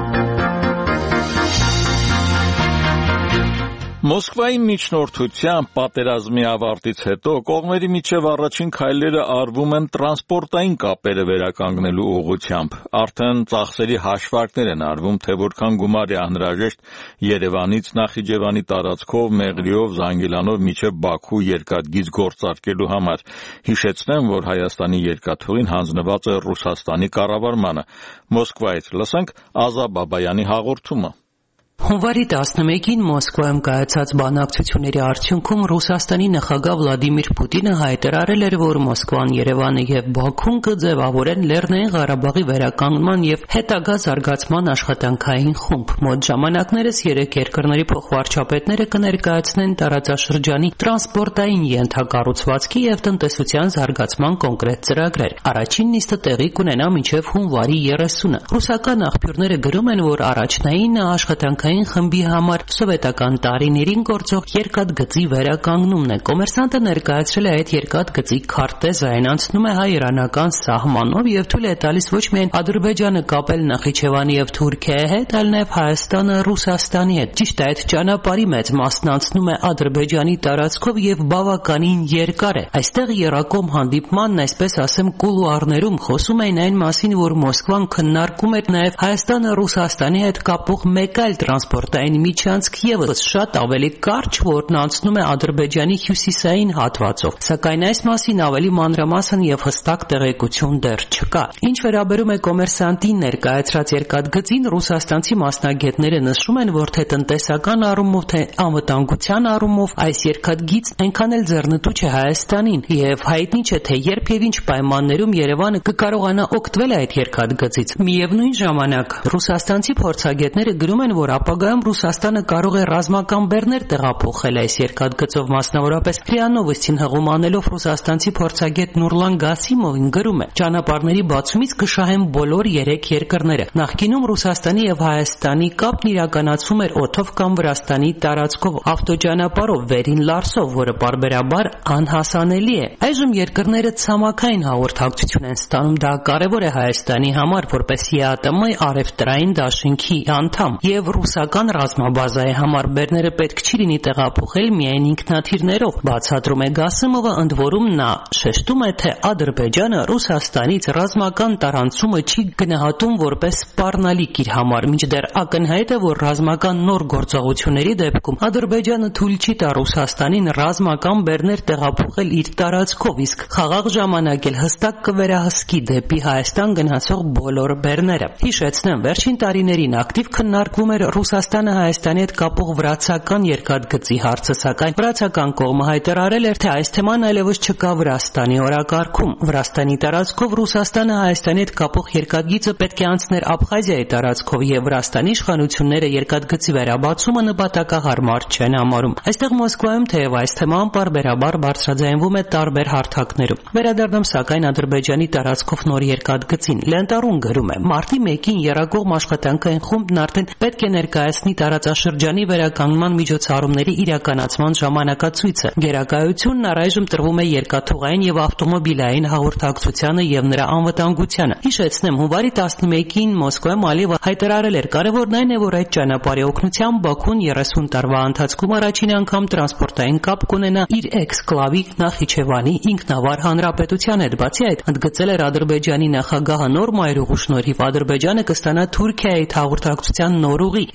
Մոսկվայի միջնորդությամբ պատերազմի ավարտից հետո կողմերի միջև առաջին քայլերը արվում են տրանսպորտային կապերը վերականգնելու ուղղությամբ։ Արդեն ծախսերի հաշվարկներ են արվում, թե որքան գումար է անհրաժեշտ Երևանից Նախիջևանի տարածքով, Մեղրիով, Զանգիլանով մինչև Բաքու երկաթգիծ գործարկելու համար։ Հիշեցնեմ, որ Հայաստանի երկաթուղին հանձնված է Ռուսաստանի կառավարմանը։ Մոսկվայից լսենք Ազա Բաբայանի հաղորդումը։ Հունվարի 11-ին Մոսկվայում կայացած բանակցությունների արդյունքում Ռուսաստանի նախագահ Վլադիմիր Պուտինը հայտարարել էր, որ Մոսկվան, Երևանը եւ Բաքուն կձևավորեն Լեռնային Ղարաբաղի վերականգնման եւ հետագա զարգացման աշխատանքային խումբ։ Մոտ ժամանակներս երեք երկրների փոխվարչապետները կներկայացնեն տարածաշրջանի տրանսպորտային ենթակառուցվածքի եւ տնտեսության զարգացման կոնկրետ ծրագրեր։ Առաջին նիստը տեղի կունենա մինչեւ հունվարի 30-ը։ Ռուսական աղբյուրները գրում են, որ առաջնային աշխատանքային խմբի համար սովետական տարիներին գործող երկաթգծի վերականգնումն է։ Կոմերսանտը ներկայացրել է այդ երկաթգծի քարտեզը, այն անցնում է հայ-իրանական սահմանով եւ թույլ է տալիս ոչ միայն Ադրբեջանը կապել Նախիջևանի եւ Թուրքիայի հետ, այլ նաեւ Հայաստանը Ռուսաստանի հետ։ Ճիշտ է, այդ ճանապարհի մեծ մասն անցնում է Ադրբեջանի տարածքով եւ բավականին երկար է։ Այստեղ եռակողմ հանդիպմանն, այսպես ասեմ, կուլուարներում խոսում էին այն մասին, որ Մոսկվան քննարկում է նաեւ Հայաստանը Ռուսաստանի հետ կապող մեկ այլ տրանսպորտային միջանցք եւս շատ ավելի կարճ, որն անցնում է Ադրբեջանի հյուսիսային հատվածով, սակայն այս մասին ավելի մանրամասն եւ հստակ տեղեկություն դեռ չկա։ Ինչ վերաբերում է Կոմերսանտին ներկայացրած երկաթգծին, ռուսաստանցի մասնագետները նշում են, որ թե տնտեսական առումով, թե անվտանգության առումով այս երկաթգիծն այնքան էլ ձեռնտու չէ Հայաստանին եւ հայտնի չէ, թե երբ եւ ինչ պայմաններում Երևանը կկարողանա օգտվել այդ երկաթգծից։ Միևնույն ժամանակ ռուսաստանցի փորձագետները գրում են, որ ապագայում Ռուսաստանը կարող է ռազմական բեռներ տեղափոխել այս երկաթգծով, մասնավորապես ՌԻԱ Նովոստին հղում անելով ռուսաստանցի փորձագետ Նուրլան Գասիմովին գրում է. ճանապարհների բացումից կշահեն բոլոր 3 երկրները։ Նախկինում Ռուսաստանի եւ Հայաստանի կապն իրականացվում էր օդով կամ Վրաստանի տարածքով ավտոճանապարհով վերին Լարսով, որը պարբերաբար անհասանելի է։ Այժմ երկրները ցամաքային հաղորդակցություն են ստանում, դա կարևոր է Հայաստանի համար, որպես ԵԱՏՄ առևտրային դաշինքի անդամ, եւ ռուսական ռազմաբազայի համար բեռները պետք չի լինի տեղափոխել միայն ինքնաթիռներով, բացատրում է Գասիմովը, ընդ որում նա շեշտում է, թե Ադրբեջանը Ռուսաստանից ռազմական տարանցումը չի գնահատում որպես սպառնալիք իր համար, մինչդեռ ակնհայտ է, որ ռազմական նոր գործողությունների դեպքում Ադրբեջանը թույլ չի տա Ռուսաստանին ռազմական բեռներ տեղափոխել իր տարածքով, իսկ խաղաղ ժամանակ էլ հստակ կվերահսկի դեպի Հայաստան գնացող բոլոր բեռները։ Հիշեցնեմ, վերջին տարիներին ակտիվ քննարկվում էր Ռուսաստանը Հայաստանի հետ կապող վրացական երկաթգծի հարցը, սակայն վրացական կողմը հայտարարել էր, թե այս թեման այլևս չկա Վրաստանի օրակարգում։ Վրաստանի տարածքով Ռուսաստանը Հայաստանի հետ կապող երկաթգիծը պետք է անցներ Աբխազիայի տարածքով եւ Վրաստանի իշխանությունները երկաթգծի վերաբացումը նպատակահարմար չեն համարում։ Այստեղ Մոսկվայում թեև այս թեման պարբերաբար բարձրաձայնվում է տարբեր հարթակներում։ Վերադառնում սակայն Ադրբեջանի տարածքով նոր երկաթգծին։ Լենտարուն գրում է. մարտի 1-ին եռակողմ աշխատանքային խումբն արդեն պետք է ներկայացնի տարածաշրջանի վերականգնման միջոցառումների իրականացման ժամանակացույցը։ Գերակայությունն առայժմ տրվում է երկաթուղային եւ ավտոմոբիլային հաղորդակցությանը եւ նրա անվտանգությանը։ Հիշեցնեմ, հունվարի 11-ին Մոսկվայում Ալիևը հայտարարել էր, կարևորն այն է, որ այդ ճանապարհի օգնությամբ Բաքուն 30 տարվա ընթացքում առաջին անգամ տրանսպորտային կապ կունենա իր էքսկլավի Նախիջևանի ինքնավար հանրապետության հետ։ Բացի այդ, ընդգծել էր Ադրբեջանի նախագահը նոր մայրուղու շնորհիվ Ադրբեջանը կստանա Թուրքիայի հաղորդակցության նոր ուղի,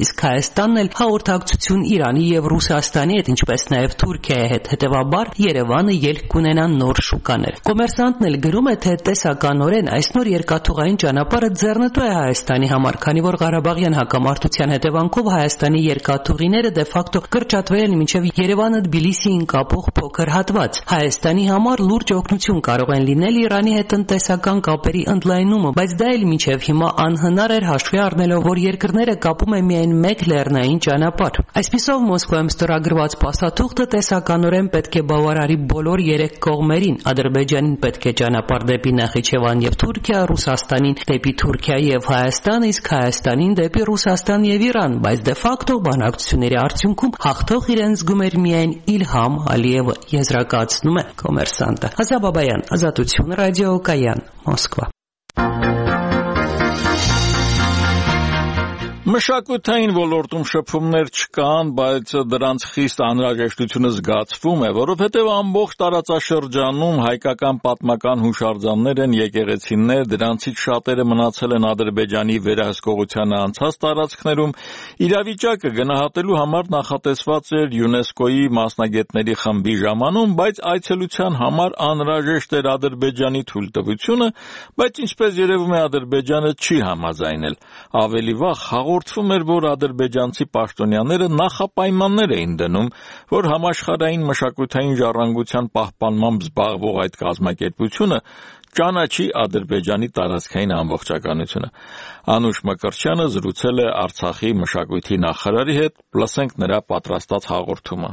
իսկ Հայաստանն էլ հաղորդակցություն Իրանի եւ Ռուսաստանի հետ, ինչպես նաեւ Թուրքիայի հետ, հետեւաբար Երևանը ելք կունենա նոր շուկաներ։ Կոմերսանտն էլ գրում է, թե տեսականորեն այս նոր երկաթուղային ճանապարհը ձեռնտու է Հայաստանի համար, քանի որ Ղարաբաղյան հակամարտության հետևանքով Հայաստանի երկաթուղիները դե ֆակտո կրճատվել են մինչև Երևանը Թբիլիսիին կապող փոքր հատված։ Հայաստանի համար լուրջ օգնություն կարող են լինել Իրանի հետ տնտեսական կապերի ընդլայնումը, բայց դա էլ մինչև հիմա անհնար էր հաշվի առնելով, որ երկրները կապում են միայն մեկ լեռնային ճանապարհ։ Այսպիսով Մոսկվայում ստորագրված փաստաթուղթը տեսականորեն պետք է բավարարի բոլոր երեք կողմերին։ Ադրբեջանին պետք է ճանապարհ դեպի Նախիջևան եւ Թուրքիա, Ռուսաստանին դեպի Թուրքիա եւ Հայաստան, իսկ Հայաստանին դեպի Ռուսաստան եւ Իրան, բայց դե ֆակտո բանակցությունների արդյունքում հաղթող իրեն զգում էր միայն Իլհամ Ալիևը, եզրակացնում է Կոմերսանտը։ Ազա Բաբայան, Ազատություն ռադիո, Կայան, Մոսկվա։ Մշակութային ոլորտում շփումներ չկան, բայց դրանց խիստ անհրաժեշտությունը զգացվում է, որովհետև ամբողջ տարածաշրջանում հայկական պատմական հուշարձաններ են, եկեղեցիներ, դրանցից շատերը մնացել են Ադրբեջանի վերահսկողությանը անցած տարածքներում։ Իրավիճակը գնահատելու համար նախատեսված էր ՅՈՒՆԵՍԿՕ-ի մասնագետների խմբի ժամանում, բայց այցելության համար անհրաժեշտ էր Ադրբեջանի թույլտվությունը, բայց ինչպես երևում է Ադրբեջանը չի համաձայնել։ Ավելի վաղ հաղորդվում էր, որ ադրբեջանցի պաշտոնյաները նախապայմաններ էին դնում, որ համաշխարհային մշակութային ժառանգության պահպանմամբ զբաղվող այդ կազմակերպությունը ճանաչի Ադրբեջանի տարածքային ամբողջականությունը։ Անուշ Մկրտչյանը զրուցել է Արցախի մշակույթի նախարարի հետ, լսենք նրա պատրաստած հաղորդումը։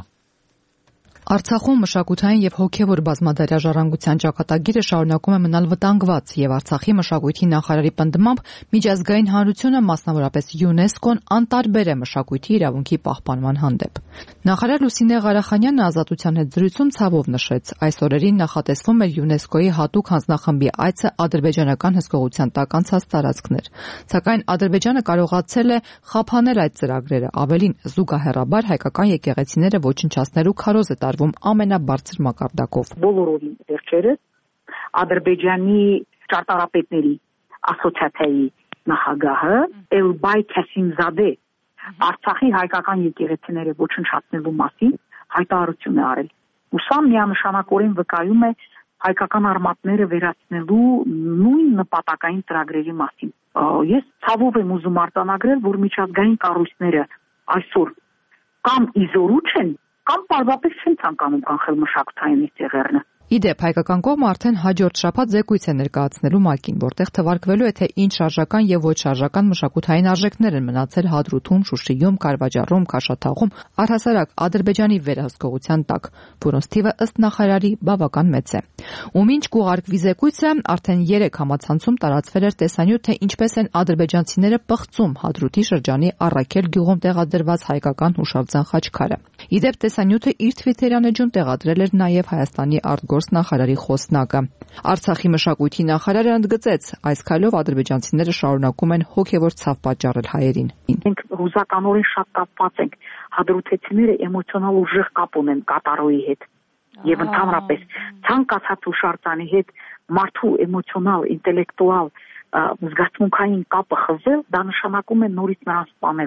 Արցախում մշակութային եւ հոգեվոր բազմադարյա ժառանգության ճակատագիրը շարունակում է մնալ վտանգված եւ Արցախի մշակույթի նախարարի պնդմամբ միջազգային հանրությունը, մասնավորապես ՅՈՒՆԵՍԿՕ-ն անտարբեր է մշակույթի իրավունքի պահպանման հանդեպ։ Նախարար Լուսինե Ղարախանյանն Ազատության հետ զրույցում ցավով նշեց, այս օրերին նախատեսվում էր ՅՈՒՆԵՍԿՕ-ի հատուկ հանձնախմբի այցը ադրբեջանական հսկողության տակ անցած տարածքներ, սակայն Ադրբեջանը կարողացել է խափանել այդ ծրագրերը, ավելին զուգահեռաբար հայկական եկեղեցիները ոչնչացնելու քարոզ է տարվում ամենաբարձր մակարդակով։ Բոլորովին վերջերս Ադրբեջանի ճարտարապետների ասոցիացիայի նախագահը Էլբայ Քասիմզադե Արցախի հայկական եկեղեցիները ոչնչացնելու մասին հայտարարություն է արել։ Ու սա միանշանակորեն վկայում է հայկական արմատները վերացնելու նույն նպատակային ծրագրերի մասին։ Ես ցավով եմ ուզում արձանագրել, որ միջազգային կառույցները այսօր կամ իզորուչ են, կամ պարզապես չեն ցանկանում կանխել մշակութային ծեղերնը։ Իդեպ հայկական կողմը արդեն հաջորդ շաբաթ զեկույց է ներկայացնելու ՄԱԿ-ին, որտեղ թվարկվելու է, թե ինչ շարժական եւ ոչ շարժական մշակութային արժեքներ են մնացել Հադրութում, Շուշիում, Կարվաճառում, Քաշաթաղում, առհասարակ Ադրբեջանի վերահսկողության տակ, որոնց թիվը ըստ նախարարի բավական մեծ է։ Ու մինչ կուղարկվի զեկույցը, արդեն 3 համացանցում տարածվել էր տեսանյութ, թե ինչպես են ադրբեջանցիները պղծում Հադրութի շրջանի Առաքել գյուղում տեղադրված հայկական հուշարձան խաչքարը։ Իդեպ տեսանյութը իր Twitter-յան էջում տեղադրել էր նաեւ Հայաստանի արտգործ նախարարի խոսնակը։ Արցախի մշակույթի նախարարը ընդգծեց, այս քայլով ադրբեջանցիները շարունակում են հոգևոր ցավ պատճառել հայերին։ Մենք հուզականորեն շատ կապված ենք, հադրութեցիները էմոցիոնալ ուժեղ կապ ունեն կատարոյի հետ եւ ընդհանրապես ցանկացած հուշարձանի հետ մարդու էմոցիոնալ, ինտելեկտուալ, զգացմունքային կապը խզել, դա նշանակում է նորից նրան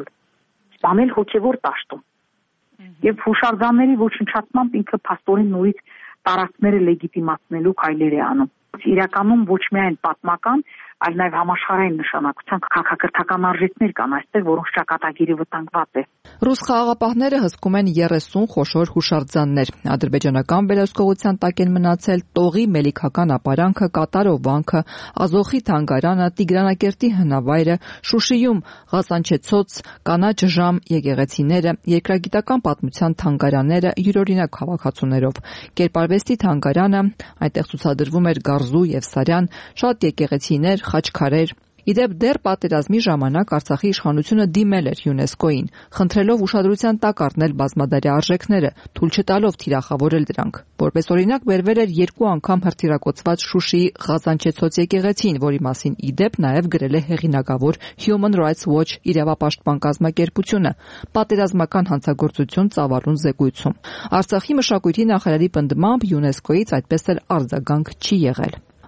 սպանել հոգևոր դաշտում։ Եվ հուշարձանների ոչնչացմամբ ինքը փաստորեն նորից տարածքները լեգիտիմացնելու քայլեր է անում։ Իրականում ոչ միայն պատմական, այլ նաև համաշխարհային նշանակության քաղաքակրթական արժեքներ կան այստեղ, որոնց ճակատագիրը վտանգված է։ Ռուս խաղաղապահները հսկում են 30 խոշոր հուշարձաններ։ Ադրբեջանական վերահսկողության տակ են մնացել Տողի Մելիքական ապարանքը, Կատարով վանքը, Ազոխի թանգարանը, Տիգրանակերտի հնավայրը, Շուշիում Ղազանչեցոց, Կանաչ ժամ եկեղեցիները, երկրագիտական պատմության թանգարանները յուրօրինակ հավաքածուներով, Կերպարվեստի թանգարանը, այնտեղ ցուցադրվում էր Գարզու եւ Սարյան, շատ եկեղեցիներ, խաչքարեր։ Իդեպ դեռ պատերազմի ժամանակ Արցախի իշխանությունը դիմել էր ՅՈՒՆԵՍԿՕ-ին, խնդրելով ուշադրության տակ առնել բազմադարյա արժեքները, թույլ չտալով թիրախավորել դրանք։ Որպես օրինակ բերվել էր 2 անգամ հրթիռակոծված Շուշիի Ղազանչեցոց եկեղեցին, որի մասին իդեպ նաև գրել է հեղինակավոր Human Rights Watch իրավապաշտպան կազմակերպությունը, պատերազմական հանցագործություն ծավալուն զեկույցում։ Արցախի մշակույթի նախարարի պնդմամբ ՅՈՒՆԵՍԿՕ-ից այդպես էլ արձագանք չի եղել։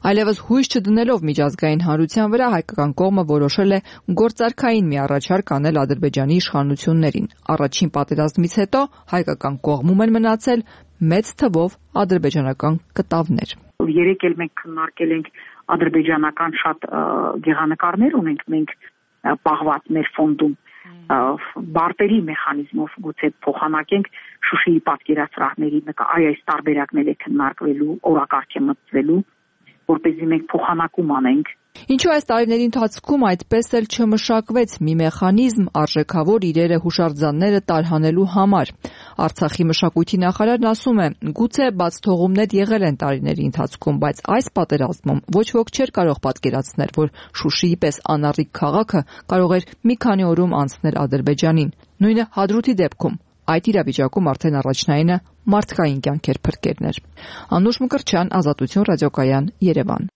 Այլևս հույս չդնելով միջազգային հանրության վրա հայկական կողմը որոշել է գործարքային մի առաջարկ անել Ադրբեջանի իշխանություններին։ Առաջին պատերազմից հետո հայկական կողմում են մնացել մեծ թվով ադրբեջանական կտավներ։ Երեք էլ մենք քննարկել ենք ադրբեջանական շատ գեղանկարներ ունենք մենք պահված մեր ֆոնդում բարտերի մեխանիզմով գուցե փոխանակենք Շուշիի պատկերասրահների այս տարբերակներ է քննարկվելու, օրակարգ է մտցվելու, որպեսզի մենք փոխանակում անենք։ Ինչու այս տարիների ընթացքում այդպես էլ չմշակվեց մի մեխանիզմ արժեքավոր իրերը հուշարձանները տարհանելու համար։ Արցախի մշակույթի նախարարն ասում է, գուցե բաց թողումներ եղել են տարիների ընթացքում, բայց այս պատերազմում ոչ ոք չէր կարող պատկերացնել, որ Շուշիի պես անառիկ քաղաքը կարող էր մի քանի օրում անցնել Ադրբեջանին։ Նույնը Հադրութի դեպքում։ Այդ իրավիճակում արդեն առաջնայինը մարդկային կյանքեր փրկելն էր։ Անուշ Մկրտչյան, Ազատություն ռադիոկայան, Երևան։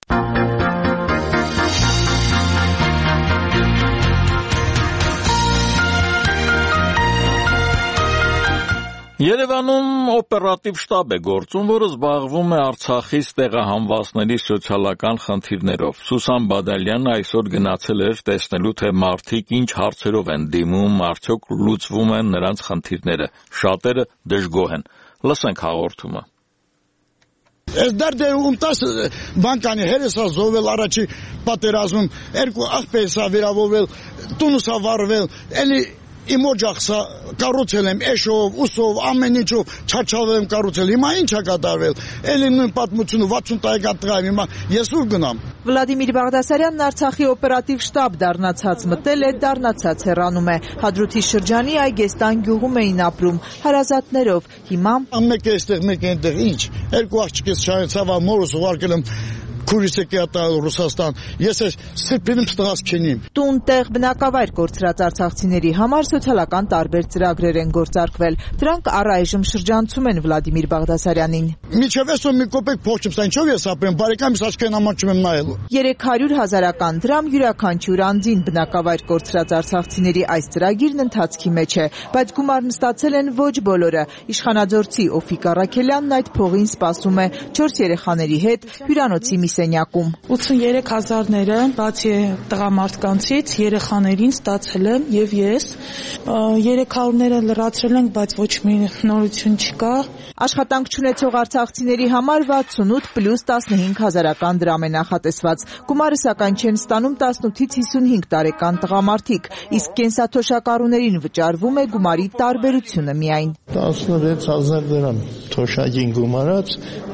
Երևանում օպերատիվ շտաբ է գործում, որը զբաղվում է Արցախից տեղահանվածների սոցիալական խնդիրներով։ Սուսան Բադալյանը այսօր գնացել էր տեսնելու, թե մարդիկ ինչ հարցերով են դիմում, արդյոք լուծվում են նրանց խնդիրները։ Շատերը դժգոհ են։ Լսենք հաղորդումը։ Այս դարդը ունտաս բանկանի հերեսա զովել առաջի պատերազմում, երկու աղբեսա վիրավորվել, տունուսա վարվել, էլի իմ օջախսա կառուցել եմ էշով, ուսով, ամեն ինչով չարչավել եմ կառուցել։ Հիմա ինչ է կատարվել։ Էլի նույն պատմությունը 60 տարեկան տղա եմ, հիմա ես ուր գնամ։ Վլադիմիր Բաղդասարյանն Արցախի օպերատիվ շտաբ դառնացած մտել է, դառնացած հեռանում է։ Հադրութի շրջանի Այգեստան գյուղում էին ապրում հարազատներով։ Հիմա մեկ է այստեղ, մեկ է այնտեղ, ինչ։ Երկու աղջիկս շահեցավ, մորս ուղարկել եմ քուրիսը կյատալ Ռուսաստան, ես այս սրբինում ստղած քենիմ։ Տուն տեղ բնակավայր կորցրած արցախցիների համար սոցիալական տարբեր ծրագրեր են գործարկվել։ Դրանք առայժմ շրջանցում են Վլադիմիր Բաղդասարյանին։ Միջև այսօր մի կոպեկ փող չեմ ստա, ինչով ես ապրեմ, բարեկամիս աչքերին ամանչում եմ նայելու։ 300,000 դրամ յուրաքանչյուր անձին բնակավայր կորցրած արցախցիների այս ծրագիրն ընթացքի մեջ է, բայց գումարն ստացել են ոչ բոլորը։ Իշխանաձորցի Օֆիկ Առաքելյանն այդ փողին սպասում է 4 երեխաների հետ հյուրանոցի մի սենյակում։ 83,000-ները, բացի տղամարդկանցից, երեխաներին ստացել եմ եւ ես 300-ները լրացրել ենք, բայց ոչ մի նորություն չկա։ Աշխատանք չունեցող արցախցիների համար 68 պլյուս 15,000 դրամ է նախատեսված։ Գումարը սակայն չեն ստանում 18-ից 55 տարեկան տղամարդիկ, իսկ կենսաթոշակառուներին վճարվում է գումարի տարբերությունը միայն։ 16,000 դրամ թոշակին գումարած,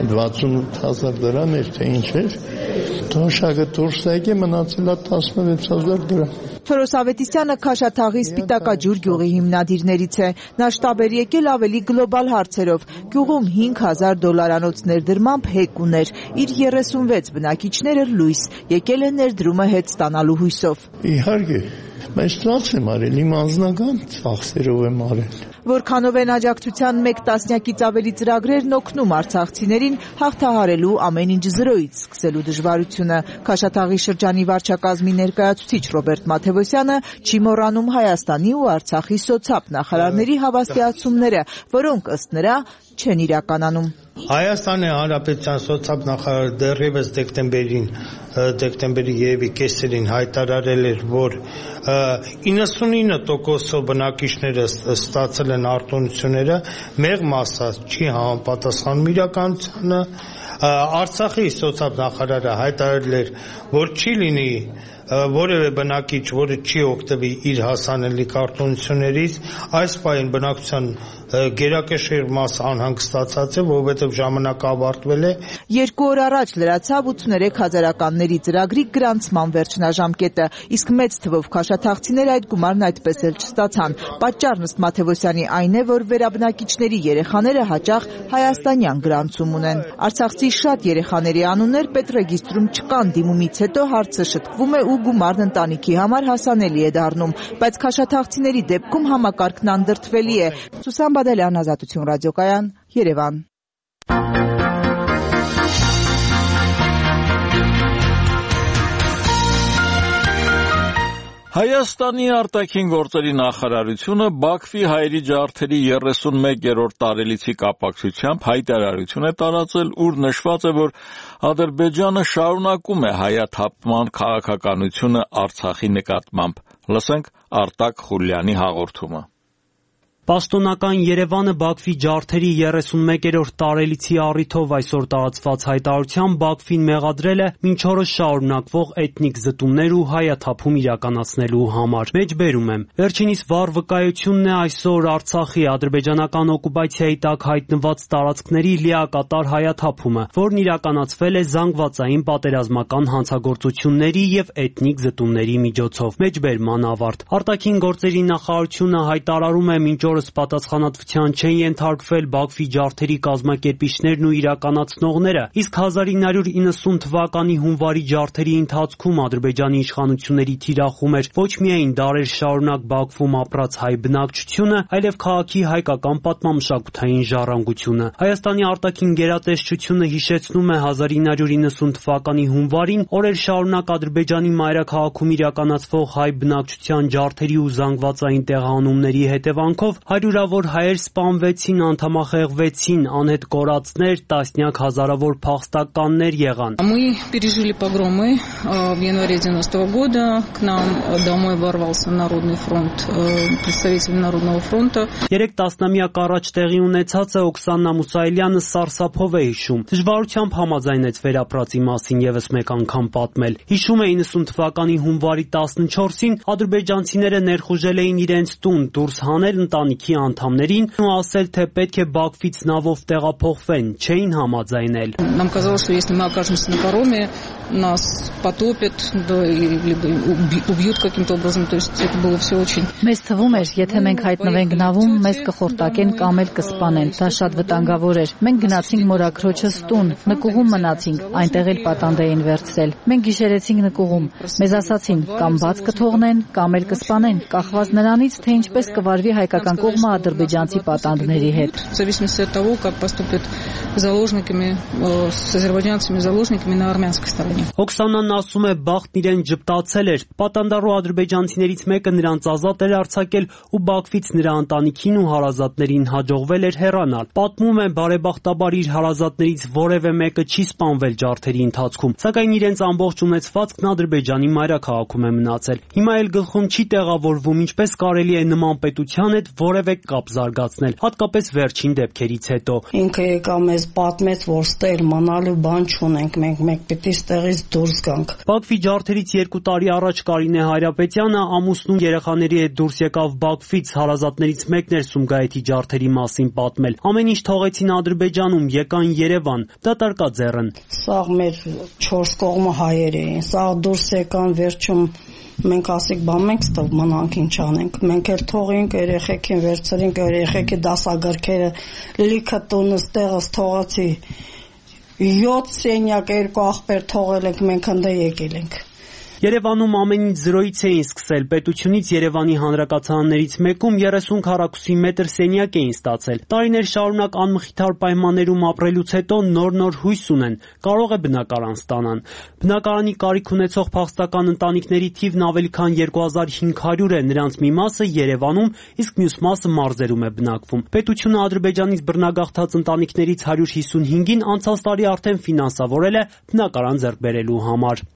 68,000 դրամ էր, թե ինչ էր։ Թոշակը դուրս եկե մնացել է 16,000 դրամ։ Թորոս Ավետիսյանը Քաշաթաղի Սպիտակաջուր գյուղի հիմնադիրներից է։ Նա շտաբ էր եկել ավելի գլոբալ հարցերով։ Գյուղում $5,000 ներդրմամբ հեկ ուներ։ Իր 36 բնակիչները լույս եկել են ներդրումը հետ ստանալու հույսով։ Իհարկե, բայց ծախս եմ արել, իմ անձնական ծախսերով եմ արել։ Որքանով են աջակցության 1 տասնյակից ավելի ծրագրերն օգնում արցախցիներին հաղթահարելու ամեն ինչ զրոյից սկսելու դժվարությունը։ Քաշաթաղի շրջանի վարչակազմի ներկայացուցիչ Ռոբերտ Մաթևոսյանը չի մոռանում Հայաստանի ու Արցախի սոցապ նախարարների հավաստիացումները, որոնք ըստ նրա չեն իրականանում։ Հայաստանի Հանրապետության սոցիալ նախարարը դեռևս դեկտեմբերի երևի կեսերին հայտարարել էր, որ 99% բնակիչները ստացել են արտոնությունները, մեղմ ասած չի համապատասխանում իրականությանը։ Արցախի սոցիալ նախարարը հայտարարել էր, որ չի լինի որևէ բնակիչ, որը չի օգտվի իր հասանելի արտոնություններից, այս պահին բնակության գերակշիռ մասը անհանգստացած է, որովհետև ժամանակը ավարտվել է։ 2 օր առաջ լրացավ 83,000-ականների ծրագրի գրանցման վերջնաժամկետը, իսկ մեծ թվով քաշաթաղցիներ այդ գումարն այդպես էլ չստացան։ Պատճառն ըստ Մաթևոսյանի այն է, որ վերաբնակիչների երեխաները հաճախ հայաստանյան գրանցում ունեն։ Արցախցի շատ երեխաների անուններ պետռեգիստրում չկան, դիմումից հետո հարցը շտկվում է ու գումարն ընտանիքի համար հասանելի է դառնում, բայց քաշաթաղցիների դեպքում համակարգն անդրդվելի է։ Սուսան Բադալյան, Ազատություն ռադիոկայան, Երևան։ Հայաստանի արտաքին գործերի նախարարությունը Բաքվի հայերի ջարդերի 31-րդ տարելիցի կապակցությամբ հայտարարություն է տարածել, ուր նշված է, որ Ադրբեջանը շարունակում է հայաթափման քաղաքականությունը Արցախի նկատմամբ։ Լսենք Արտակ Խուլյանի հաղորդումը։ Պաշտոնական Երևանը Բաքվի ջարդերի 31-րդ տարելիցի առիթով այսօր տարածված հայտարարությամբ Բաքվին մեղադրել է մինչ օրս շարունակվող էթնիկ զտումներ ու հայաթափում իրականացնելու համար։ Մեջբերում եմ. վերջինիս վառ վկայությունն է այսօր Արցախի ադրբեջանական օկուպացիայի տակ հայտնված տարածքների լիակատար հայաթափումը, որն իրականացվել է զանգվածային պատերազմական հանցագործությունների եւ էթնիկ զտումների միջոցով։ Մեջբերման ավարտ։ Արտաքին գործերի նախարարությունը հայտարարում է մինչ օրս պատասխանատվության չեն ենթարկվել Բաքվի ջարդերի կազմակերպիչներն ու իրականացնողները, իսկ 1990 թվականի հունվարի ջարդերի ընթացքում Ադրբեջանի իշխանությունների թիրախում էր ոչ միայն դարեր շարունակ Բաքվում ապրած հայ բնակչությունը, այլև քաղաքի հայկական պատմամշակութային ժառանգությունը։ Հայաստանի արտաքին գերատեսչությունը հիշեցնում է 1990 թվականի հունվարին օրեր շարունակ Ադրբեջանի մայրաքաղաքում իրականացվող հայ բնակչության ջարդերի ու զանգվածային տեղահանումների հետևանքով հարյուրավոր հայեր սպանվեցին, անդամախեղվեցին, անհետ կորածներ, տասնյակ հազարավոր փախստականներ եղան։ Мы пережили погромы в январе 90-го года. К нам домой ворвался Народный фронт, представители Народного фронта. 3 տասնամյակ առաջ տեղի ունեցածը Օքսանա Մուսայելյանը սարսափով է հիշում։ Դժվարությամբ համաձայնեց վերապրածի մասին եւս մեկ անգամ պատմել։ Հիշում է 90 թվականի հունվարի 14-ին ադրբեջանցիները ներխուժել էին իրենց տուն, դուրս հանել ընտանիքի անդամներին ու ասել, թե պետք է Բաքվից նավով տեղափոխվեն, չէին համաձայնել։ Нам казалось, что если мы окажемся на пароме, нас потопят, да, либо убьют каким-то образом, то есть это было все очень. Մեզ թվում էր, եթե մենք հայտնվենք նավում, մեզ կխորտակեն կամ էլ կսպանեն։ Դա շատ վտանգավոր էր։ Մենք գնացինք մորաքրոջս տուն, նկուղում մնացինք, այնտեղ էլ պատանդ էին վերցրել։ Մենք գիշերեցինք նկուղում։ Մեզ ասացին, կամ բաց կթողնեն, կամ էլ կսպանեն, կախված նրանից, թե ինչպես կվարվի հայկական կողմը ադրբեջանցի պատանդների հետ։ В зависимости от того, как поступят заложниками, с азербайджанцами заложниками на армянской стороне. Օքսանան ասում է, բախտն իրեն ճպտացել էր։ Պատանդարու ադրբեջանցիներից մեկը նրանց ազատ էր արձակել ու Բաքվից նրա ընտանիքին ու հարազատներին հաջողվել էր հեռանալ։ Պատմում է, բարեբախտաբար իր հարազատներից որևէ մեկը չի սպանվել ջարդերի ընթացքում, սակայն իրենց ամբողջ ունեցվածքն Ադրբեջանի մայրաքաղաքում է մնացել։ Հիմա էլ գլխում չի տեղավորվում ինչպես կարելի է նման պետության հետ որևէ կապ զարգացնել, հատկապես վերջին դեպքերից հետո։ Ինքը եկավ մեզ պատմեց, որ ստեր մնալու բան չունենք, մենք պիտի ստեղից դուրս գանք։ Բաքվի ջարդերից 2 տարի առաջ Կարինե Հայրապետյանը ամուսնու երեխաների հետ դուրս եկավ Բաքվից, հարազատներից մեկն էր Սումգայիթի ջարդերի մասին պատմել։ Ամեն ինչ թողեցին Ադրբեջանում, եկան Երևան, դատարկաձեռն։ Սա մեր 4 կողմը հայեր էին, սա դուրս եկան վերջում մենք ասենք բան մենք ստով մնանք ինչ անենք, մենք էլ թողենք երեխեքին վերցրինք, երեխեքի դասագրքերը լիքը տունս տեղս թողացի 7 սենյակ 2 աղբեր թողել ենք, մենք ընդ եկել ենք։ Երևանում ամեն ինչ զրոյից էին սկսել։ Պետությունից Երևանի հանրակացարաններից մեկում 30 քառակուսի մետր սենյակ էին ստացել։ Տարիներ շարունակ անմխիթար պայմաններում ապրելուց հետո նոր հույս ունեն, կարող է բնակարան ստանան։ Բնակարանի կարիք ունեցող փախստական ընտանիքների թիվն ավելի քան 2500 է, նրանց մի մասը Երևանում, իսկ մյուս մասը մարզերում է բնակվում։ Պետությունը Ադրբեջանից բռնագաղթած ընտանիքներից 155-ին անցած տարի արդեն ֆինանսավորել է բնակարան ձեռք բերելու համար։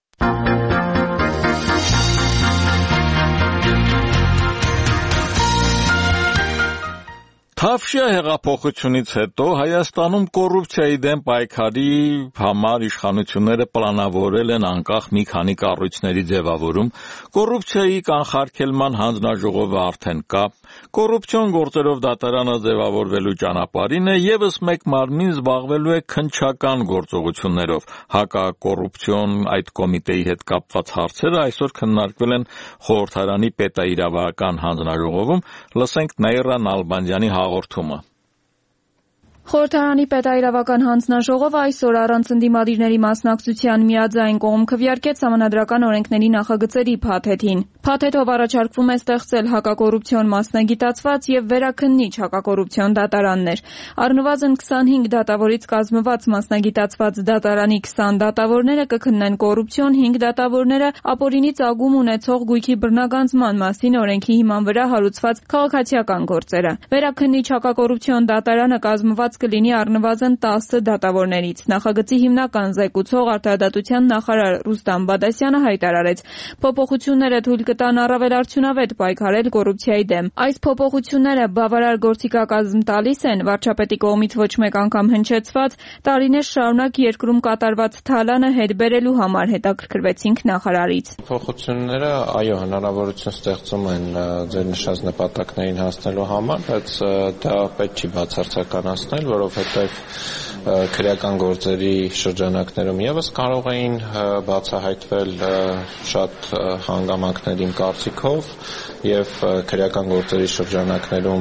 Թավշյա հեղափոխությունից հետո Հայաստանում կոռուպցիայի դեմ պայքարի համար իշխանությունները պլանավորել են անկախ մի քանի կառույցների ձևավորում, կոռուպցիայի կանխարգելման հանձնաժողովը արդեն կա, կոռուպցիոն գործերով դատարանը ձևավորվելու ճանապարհին է, եւս մեկ մարմին զբաղվելու է քննչական գործողություններով։ Հակակոռուպցիոն այդ կոմիտեի հետ կապված հարցերը այսօր քննարկվել են խորհրդարանի պետաիրավական հանձնաժողովում, լսենք Նաիրա Նալբանդյանի հաղորդումը։ Խորհրդարանի պետաիրավական հանձնաժողովը այսօր առանց ընդդիմադիրների մասնակցության միաձայն կողմ քվեարկեց Սահմանադրական օրենքների նախագծերի փաթեթին։ Փաթեթով առաջարկվում է ստեղծել հակակոռուպցիոն մասնագիտացված եւ վերաքննիչ հակակոռուպցիոն դատարաններ։ Առնվազն 25 դատավորից կազմված մասնագիտացված դատարանի 20 դատավորները կքննեն կոռուպցիոն, 5 դատավորները ապօրինի ծագում ունեցող գույքի բռնագանձման մասին օրենքի հիման վրա հարուցված քաղաքացիական գործերը։ Վերաքննիչ հակակոռուպցիոն դատարանը կազմված կլինի առնվազն 10 դատավորներից։ Նախագծի հիմնական զեկուցող Արտարադատության նախարար Ռուստամ Բադասյանը հայտարարեց. փոփոխությունները թույլ կտան առավել արդյունավետ պայքարել կոռուպցիայի դեմ։ Այս փոփոխությունները բավարար գործիքակազմ տալիս են վարչապետի կողմից ոչ մեկ անգամ հնչեցված տարիներ շարունակ երկրում կատարված թալանը հետ բերելու համար, հետաքրքրվեցինք նախարարից։ Փոփոխությունները, այո, հնարավորություն ստեղծում են ձեր նշած նպատակներին հասնելու համար, բայց դա պետք չի բացարձականացնել, որովհետև քրեական գործերի շրջանակներում եւս կարող էին բացահայտվել շատ հանգամանքներ իմ կարծիքով եւ քրեական գործերի շրջանակներում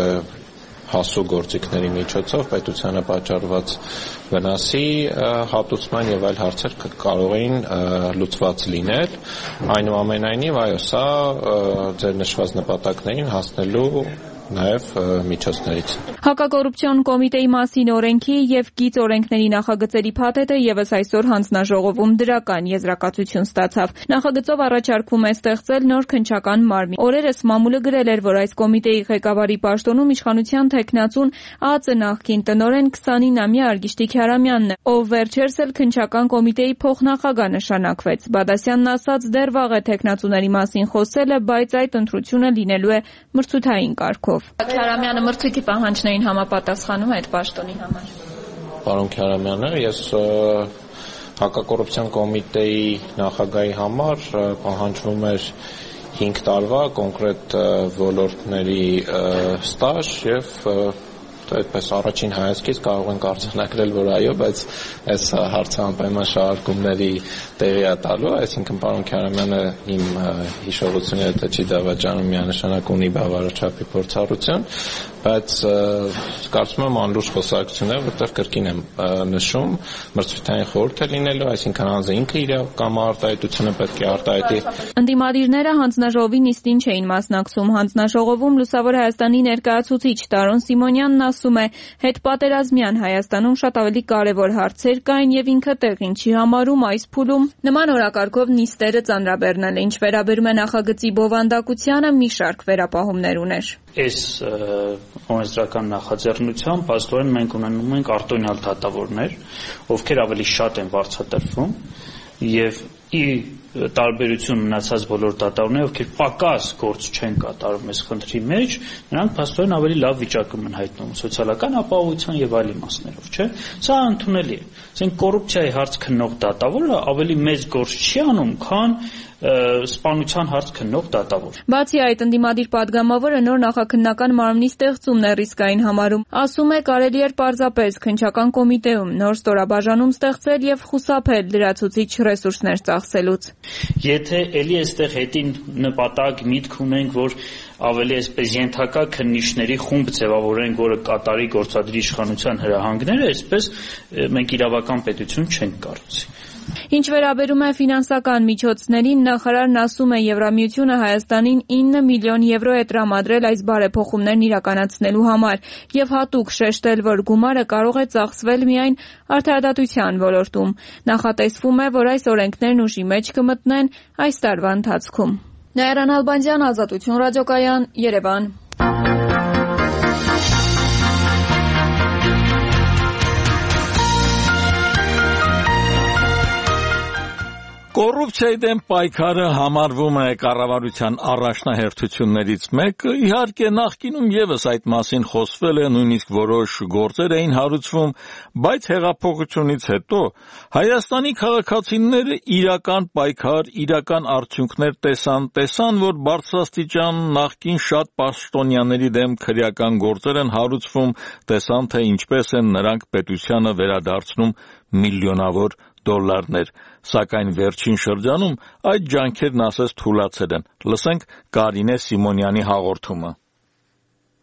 հասու գործիքների միջոցով պետությանը պատճառված վնասի հատուցման եւ այլ հարցեր կարող էին լուծված լինել։ Այնուամենայնիվ, այո, սա ձեր նշված նպատակներին հասնելու նաև միջոցներից։ Հակակոռուպցիոն կոմիտեի մասին օրենքի եւ գիծ օրենքների նախագծերի փաթեթը եւս այսօր հանձնաժողովում դրական եզրակացություն ստացավ։ Նախագծով առաջարկվում է ստեղծել նոր քննչական մարմին։ Օրերս մամուլը գրել էր, որ այս կոմիտեի ղեկավարի պաշտոնում իշխանության թեկնածուն ԱԱԾ նախկին տնօրեն 29-ամյա Արգիշտի Քյարամյանն է, ով վերջերս էլ քննչական կոմիտեի փոխնախագահ նշանակվեց։ Բադասյանն ասաց, դեռ վաղ է թեկնածուների մասին խոսելը, բայց այդ ընտրությունը լինելու է մրցութային կարգով։ Քյարամյանը մրցույթի պահանջներին համապատասխանում է այդ պաշտոնի համար։ Պարոն Քյարամյանը, ես հակակոռուպցիոն կոմիտեի նախագահի համար պահանջվում էր 5 տարվա կոնկրետ ոլորտների ստաժ եւ այդպես առաջին հայացքից կարող ենք արձանագրել, որ այո, բայց այս հարցը անպայման շարժումների տեղի է տալու, այսինքն պարոն Քյարամյանը իմ հիշողությունները թե չի դավաճանում միանշանակ ունի բավարար չափի փորձառություն, բայց կարծում եմ անլուրջ խոսակցություն է, որտեղ կրկին եմ նշում, մրցութային խորհուրդ է լինելու, այսինքն անձը ինքը իր կամարտահայտությունը պետք է արտահայտի։ Ընդդիմադիրները հանձնաժողովի նիստին չէին մասնակցում։ Հանձնաժողովում Լուսավոր Հայաստանի ներկայացուցիչ Տարոն Սիմոնյանն ասում է, հետպատերազմյան Հայաստանում շատ ավելի կարևոր հարցեր կային եւ ինքը տեղին չի համարում այս փուլում նման օրակարգով նիստերը ծանրաբեռնել։ Ինչ վերաբերում է նախագծի բովանդակությանը, մի շարք վերապահումներ ուներ։ Այս օրենսդրական նախաձեռնությամբ աստորեն մենք ունենում ենք արտոնյալ դատավորներ, ովքեր ավելի շատ են վարձատրվում եւ ի տարբերություն մնացած բոլոր դատավորները, ովքեր պակաս գործ չեն կատարում այս խնդրի մեջ, նրանք փաստորեն ավելի լավ վիճակում են հայտնվում սոցիալական ապահովության եւ այլ իմաստներով, չէ՞։ Սա ընդունելի է։ Ասենք կոռուպցիայի հարց քննող դատավորը ավելի մեծ գործ չի անում, քան սպանության հարց քննող դատավոր։ Բացի այդ, ընդդիմադիր падգամավորը նոր նախաքննական մարմնի ստեղծումն է ռիսկային համարում։ Ասում է, կարելի էր պարզապես քննչական կոմիտեում նոր ստորաբաժանում ստեղծել եւ խուսափել լրացուցիչ ռեսուրսներ ծախսելուց։ Եթե էլի այստեղ հետին նպատակ միտք ունենք, որ ավելի այսպես ենթակա քննիչների խումբ ձևավորենք, որը կատարի գործադրի իշխանության հրահանգները, այսպես մենք իրավական պետություն չենք կառուցի։ Ինչ վերաբերում է ֆինանսական միջոցներին, նախարարն ասում է, Եվրամիությունը Հայաստանին 9 միլիոն եվրո է տրամադրել այս բարեփոխումներն իրականացնելու համար եւ հատուկ շեշտել, որ գումարը կարող է ծախսվել միայն արդարադատության ոլորտում։ Նախատեսվում է, որ այս օրենքներն ուժի մեջ կմտնեն այս տարվա ընթացքում։ Նաիրա Նալբանդյան, Ազատություն ռադիոկայան, Երևան։ Կոռուպցիայի դեմ պայքարը համարվում է կառավարության առաջնահերթություններից մեկը, իհարկե նախկինում եւս այդ մասին խոսվել է, նույնիսկ որոշ գործեր էին հարուցվում, բայց հեղափոխությունից հետո Հայաստանի քաղաքացիները իրական պայքար, իրական արդյունքներ տեսան, որ բարձրաստիճան նախկին շատ պաշտոնյաների դեմ քրեական գործեր են հարուցվում, տեսան, թե ինչպես են նրանք պետությանը վերադարձնում միլիոնավոր դոլարներ, սակայն վերջին շրջանում այդ ջանքերն ասես թուլացել են։ Լսենք Կարինե Սիմոնյանի հաղորդումը։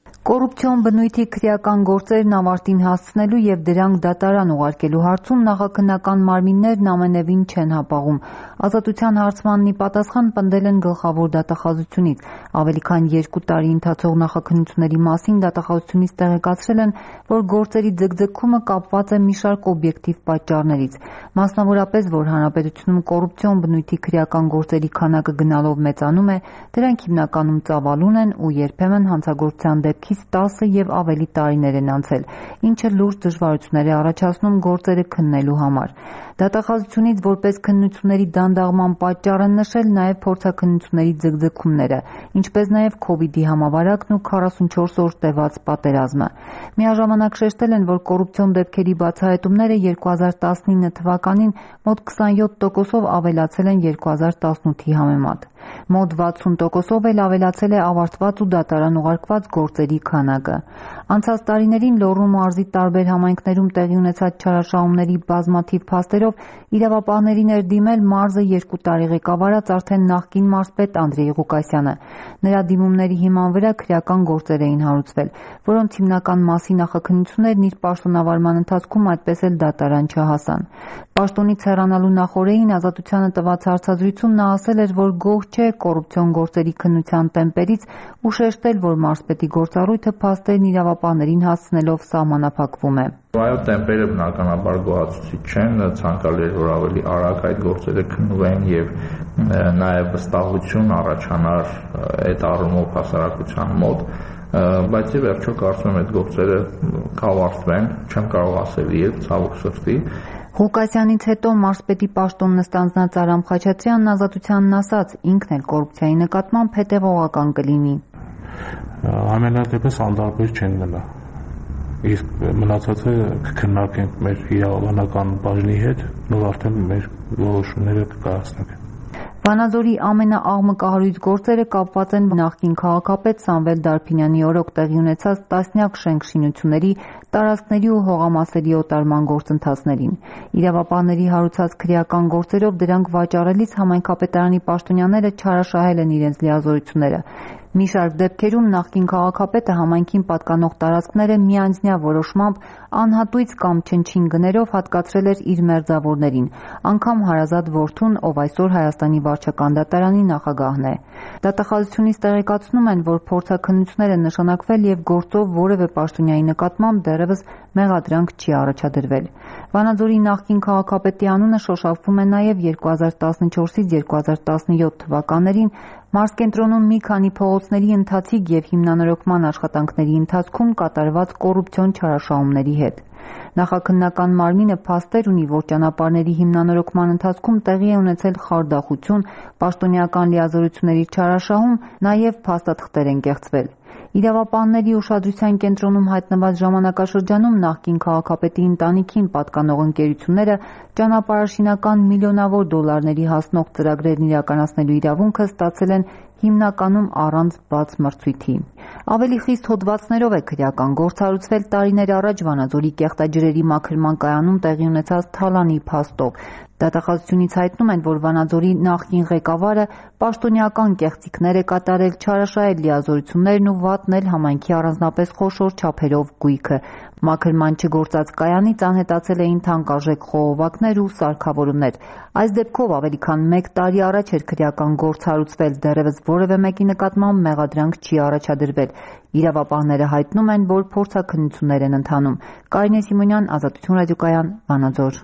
Կոռուպցիոն բնույթի քրեական գործերն ավարտին հասցնելու եւ դրանք դատարան ուղարկելու հարցում նախաքննական մարմիններն ամենևին չեն հապաղում։ Ազատության հարցմանն ի պատասխան պնդել են գլխավոր դատախազությունից։ Ավելի քան 2 տարի ընթացող նախաքննությունների մասին դատախազությունից տեղեկացրել են, որ գործերի ձգձգումը կապված է մի շարք օբյեկտիվ պատճառներից, մասնավորապես, որ հանրապետությունում կոռուպցիոն բնույթի քրեական գործերի քանակը գնալով մեծանում է, դրանք հիմնականում ծավալուն են ու երբեմն հանցագործության դեպքից 10 եւ ավելի տարիներ են անցել, ինչը լուրջ դժվարություններ է առաջացնում գործերը քննելու համար։ Դատախազությունից որպես քննությունների դանդաղման պատճառ են նշել նաև փորձաքննությունների ձգձգումները, ինչպես նաև COVID-ի համավարակն ու 44 օր տևած պատերազմը։ Միաժամանակ շեշտել են, որ կոռուպցիոն դեպքերի բացահայտումները 2019 թվականին մոտ 27%-ով ավելացել են 2018-ի համեմատ։ Մոտ 60%-ով էլ ավելացել է ավարտված ու դատարան ուղարկված գործերի քանակը։ Անցած տարիներին Լոռու մարզի տարբեր համայնքներում տեղի ունեցած չարաշահումների բազմաթիվ փաստերով իրավապահներին էր դիմել մարզը 2 տարի ղեկավարած արդեն նախկին մարզպետ Անդրեյ Ղուկասյանը։ Նրա դիմումների հիման վրա քրեական գործեր էին հարուցվել, որոնց հիմնական մասի նախաքննություններն իր պաշտոնավարման ընթացքում այդպես էլ դատարան չհասան։ Պաշտոնից հեռանալու նախօրեին Ազատությանը տված հարցազրույցում նա ասել էր, որ գոհ չէ կոռուպցիոն գործերի քննության տեմպերից ու շեշտել, որ մարզպետի գործառույթը փաստերն իրավապահներին հասցնելով սահմանափակվում է։ Այո, տեմպերը բնականաբար գոհացուցիչ չեն, ցանկալի էր, որ ավելի արագ այդ գործերը քննվեն եւ նաեւ վստահություն առաջանար այդ առումով հասարակության մոտ, բայց ի վերջո կարծում եմ այդ գործերը կավարտվեն, չեմ կարող ասել եւ ցավոք սրտի։ Ղուկասյանից հետո մարզպետի պաշտոնն ստանձնած Արամ Խաչատրյանն Ազատությանն ասաց, ինքն էլ կոռուպցիայի նկատմամբ հետևողական կլինի։ Ամենատեպս անդարբեր չեն մնա։ Իսկ մնացածը կքննարկենք մեր իրավաբանական բաժնի հետ, նոր արդեն մեր որոշումները կկայացնենք։ Վանաձորի ամենաաղմկահարույց գործերը կապված են նախկին քաղաքապետ Սամվել Դարփինյանի օրոք տեղի ունեցած տասնյակ շենք-շինությունների, տարածքների ու հողամասերի օտարման գործընթացներին։ Իրավապահների հարուցած քրեական գործերով դրանք վաճառելիս համայնքապետարանի պաշտոնյաները չարաշահել են իրենց լիազորությունները։ Մի շարք դեպքերում նախկին քաղաքապետը համայնքին պատկանող տարածքները միանձնյա որոշմամբ անհատույց կամ չնչին գներով հատկացրել էր իր մերձավորներին, անգամ հարազատ որդուն, ով այսօր Հայաստանի վարչական դատարանի նախագահն է։ Դատախազությունից տեղեկացնում են, որ փորձաքննությունները նշանակվել եւ գործով որևէ պաշտոնյայի նկատմամբ դեռևս մեղադրանք չի առաջադրվել։ Վանաձորի նախկին քաղաքապետի անունը շոշափվում է նաեւ 2014-ից 2017 թվականներին մարզկենտրոնում մի քանի փողոցների ընթացիկ եւ հիմնանորոգման աշխատանքների ընթացքում կատարված կոռուպցիոն չարաշահումների հետ։ Նախաքննական մարմինը փաստեր ունի, որ ճանապարհների հիմնանորոգման ընթացքում տեղի է ունեցել խարդախություն, պաշտոնյական լիազորությունների չարաշահում, նաեւ փաստաթղթեր են կեղծվել։ Իրավապահների ուշադրության կենտրոնում հայտնված ժամանակաշրջանում նախկին քաղաքապետի ընտանիքին պատկանող ընկերությունները ճանապարհաշինական միլիոնավոր դոլարների հասնող ծրագրերն իրականացնելու իրավունքը ստացել են հիմնականում առանց բաց մրցույթի։ Ավելի խիստ հոդվածներով է քրեական գործ հարուցվել տարիներ առաջ Վանաձորի կեղտաջրերի մաքրման կայանում տեղի ունեցած թալանի փաստով։ Դատախազությունից հայտնում են, որ Վանաձորի նախկին ղեկավարը պաշտոնյական կեղծիքներ է կատարել, չարաշահել լիազորություններն ու վատնել համայնքի առանձնապես խոշոր չափերով գույքը։ Մաքրման չգործած կայանից անհետացել էին թանկարժեք խողովակներ ու սարքավորումներ։ Այս դեպքով ավելի քան 1 տարի առաջ էր քրեական գործ հարուցվել, դեռևս որևէ մեկի նկատմամբ մեղադրանք չի առաջադրվել։ Իրավապահները հայտնում են, որ փորձաքննություններ են ընթանում։ Կարինե Սիմոնյան, Ազատություն ռադիոկայան, Վանաձոր։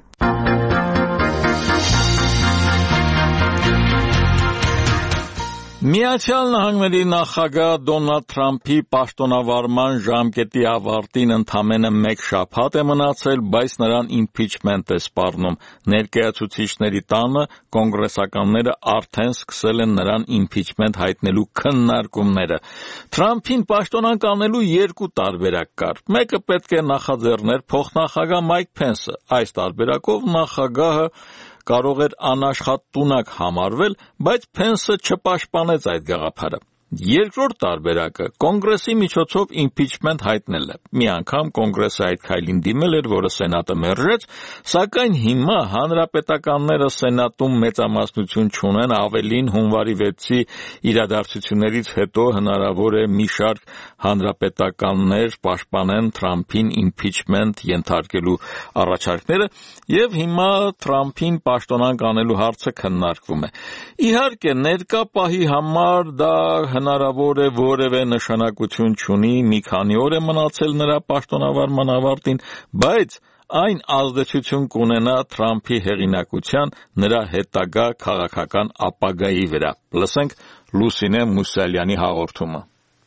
Միացյալ Նահանգների նախագահ Դոնալդ Թրամփի պաշտոնավարման ժամկետի ավարտին ընդամենը 1 շաբաթ է մնացել, բայց նրան իմպիչմենտ է սպառնում։ Ներկայացուցիչների տանը կոնգրեսականները արդեն սկսել են նրան իմպիչմենտ հայտնելու քննարկումները։ Թրամփին պաշտոնանկ անելու 2 տարբերակ կար։ Մեկը պետք է նախաձեռներ փոխնախագահ Մայք Փենսը։ Այս տարբերակով նախագահը կարող էր անաշխատ տունակ համարվել, բայց Փենսը չպաշտպանեց այդ գաղափարը։ Երկրորդ տարբերակը կոնգրեսի միջոցով իմպիչմենտ հայտնելն է։ Մի անգամ կոնգրեսը այդ քայլին դիմել էր, որը սենատը մերժեց, սակայն հիմա հանրապետականները սենատում մեծամասնություն չունեն, ավելին հունվարի 6-ի իրադարձություններից հետո հնարավոր է մի շարք հանրապետականներ պաշտպանեն Թրամփին իմպիչմենտ ենթարկելու առաջարկները, եւ հիմա Թրամփին պաշտոնանկ անելու հարցը քննարկվում է։ Իհարկե, ներկա պահի համար դա հնարավոր է որևէ նշանակություն չունի, մի քանի օր է մնացել նրա պաշտոնավարման ավարտին, բայց այն ազդեցություն կունենա Թրամփի հեղինակության, նրա հետագա քաղաքական ապագայի վրա։ Լսենք Լուսինե Մուսալյանի հաղորդումը։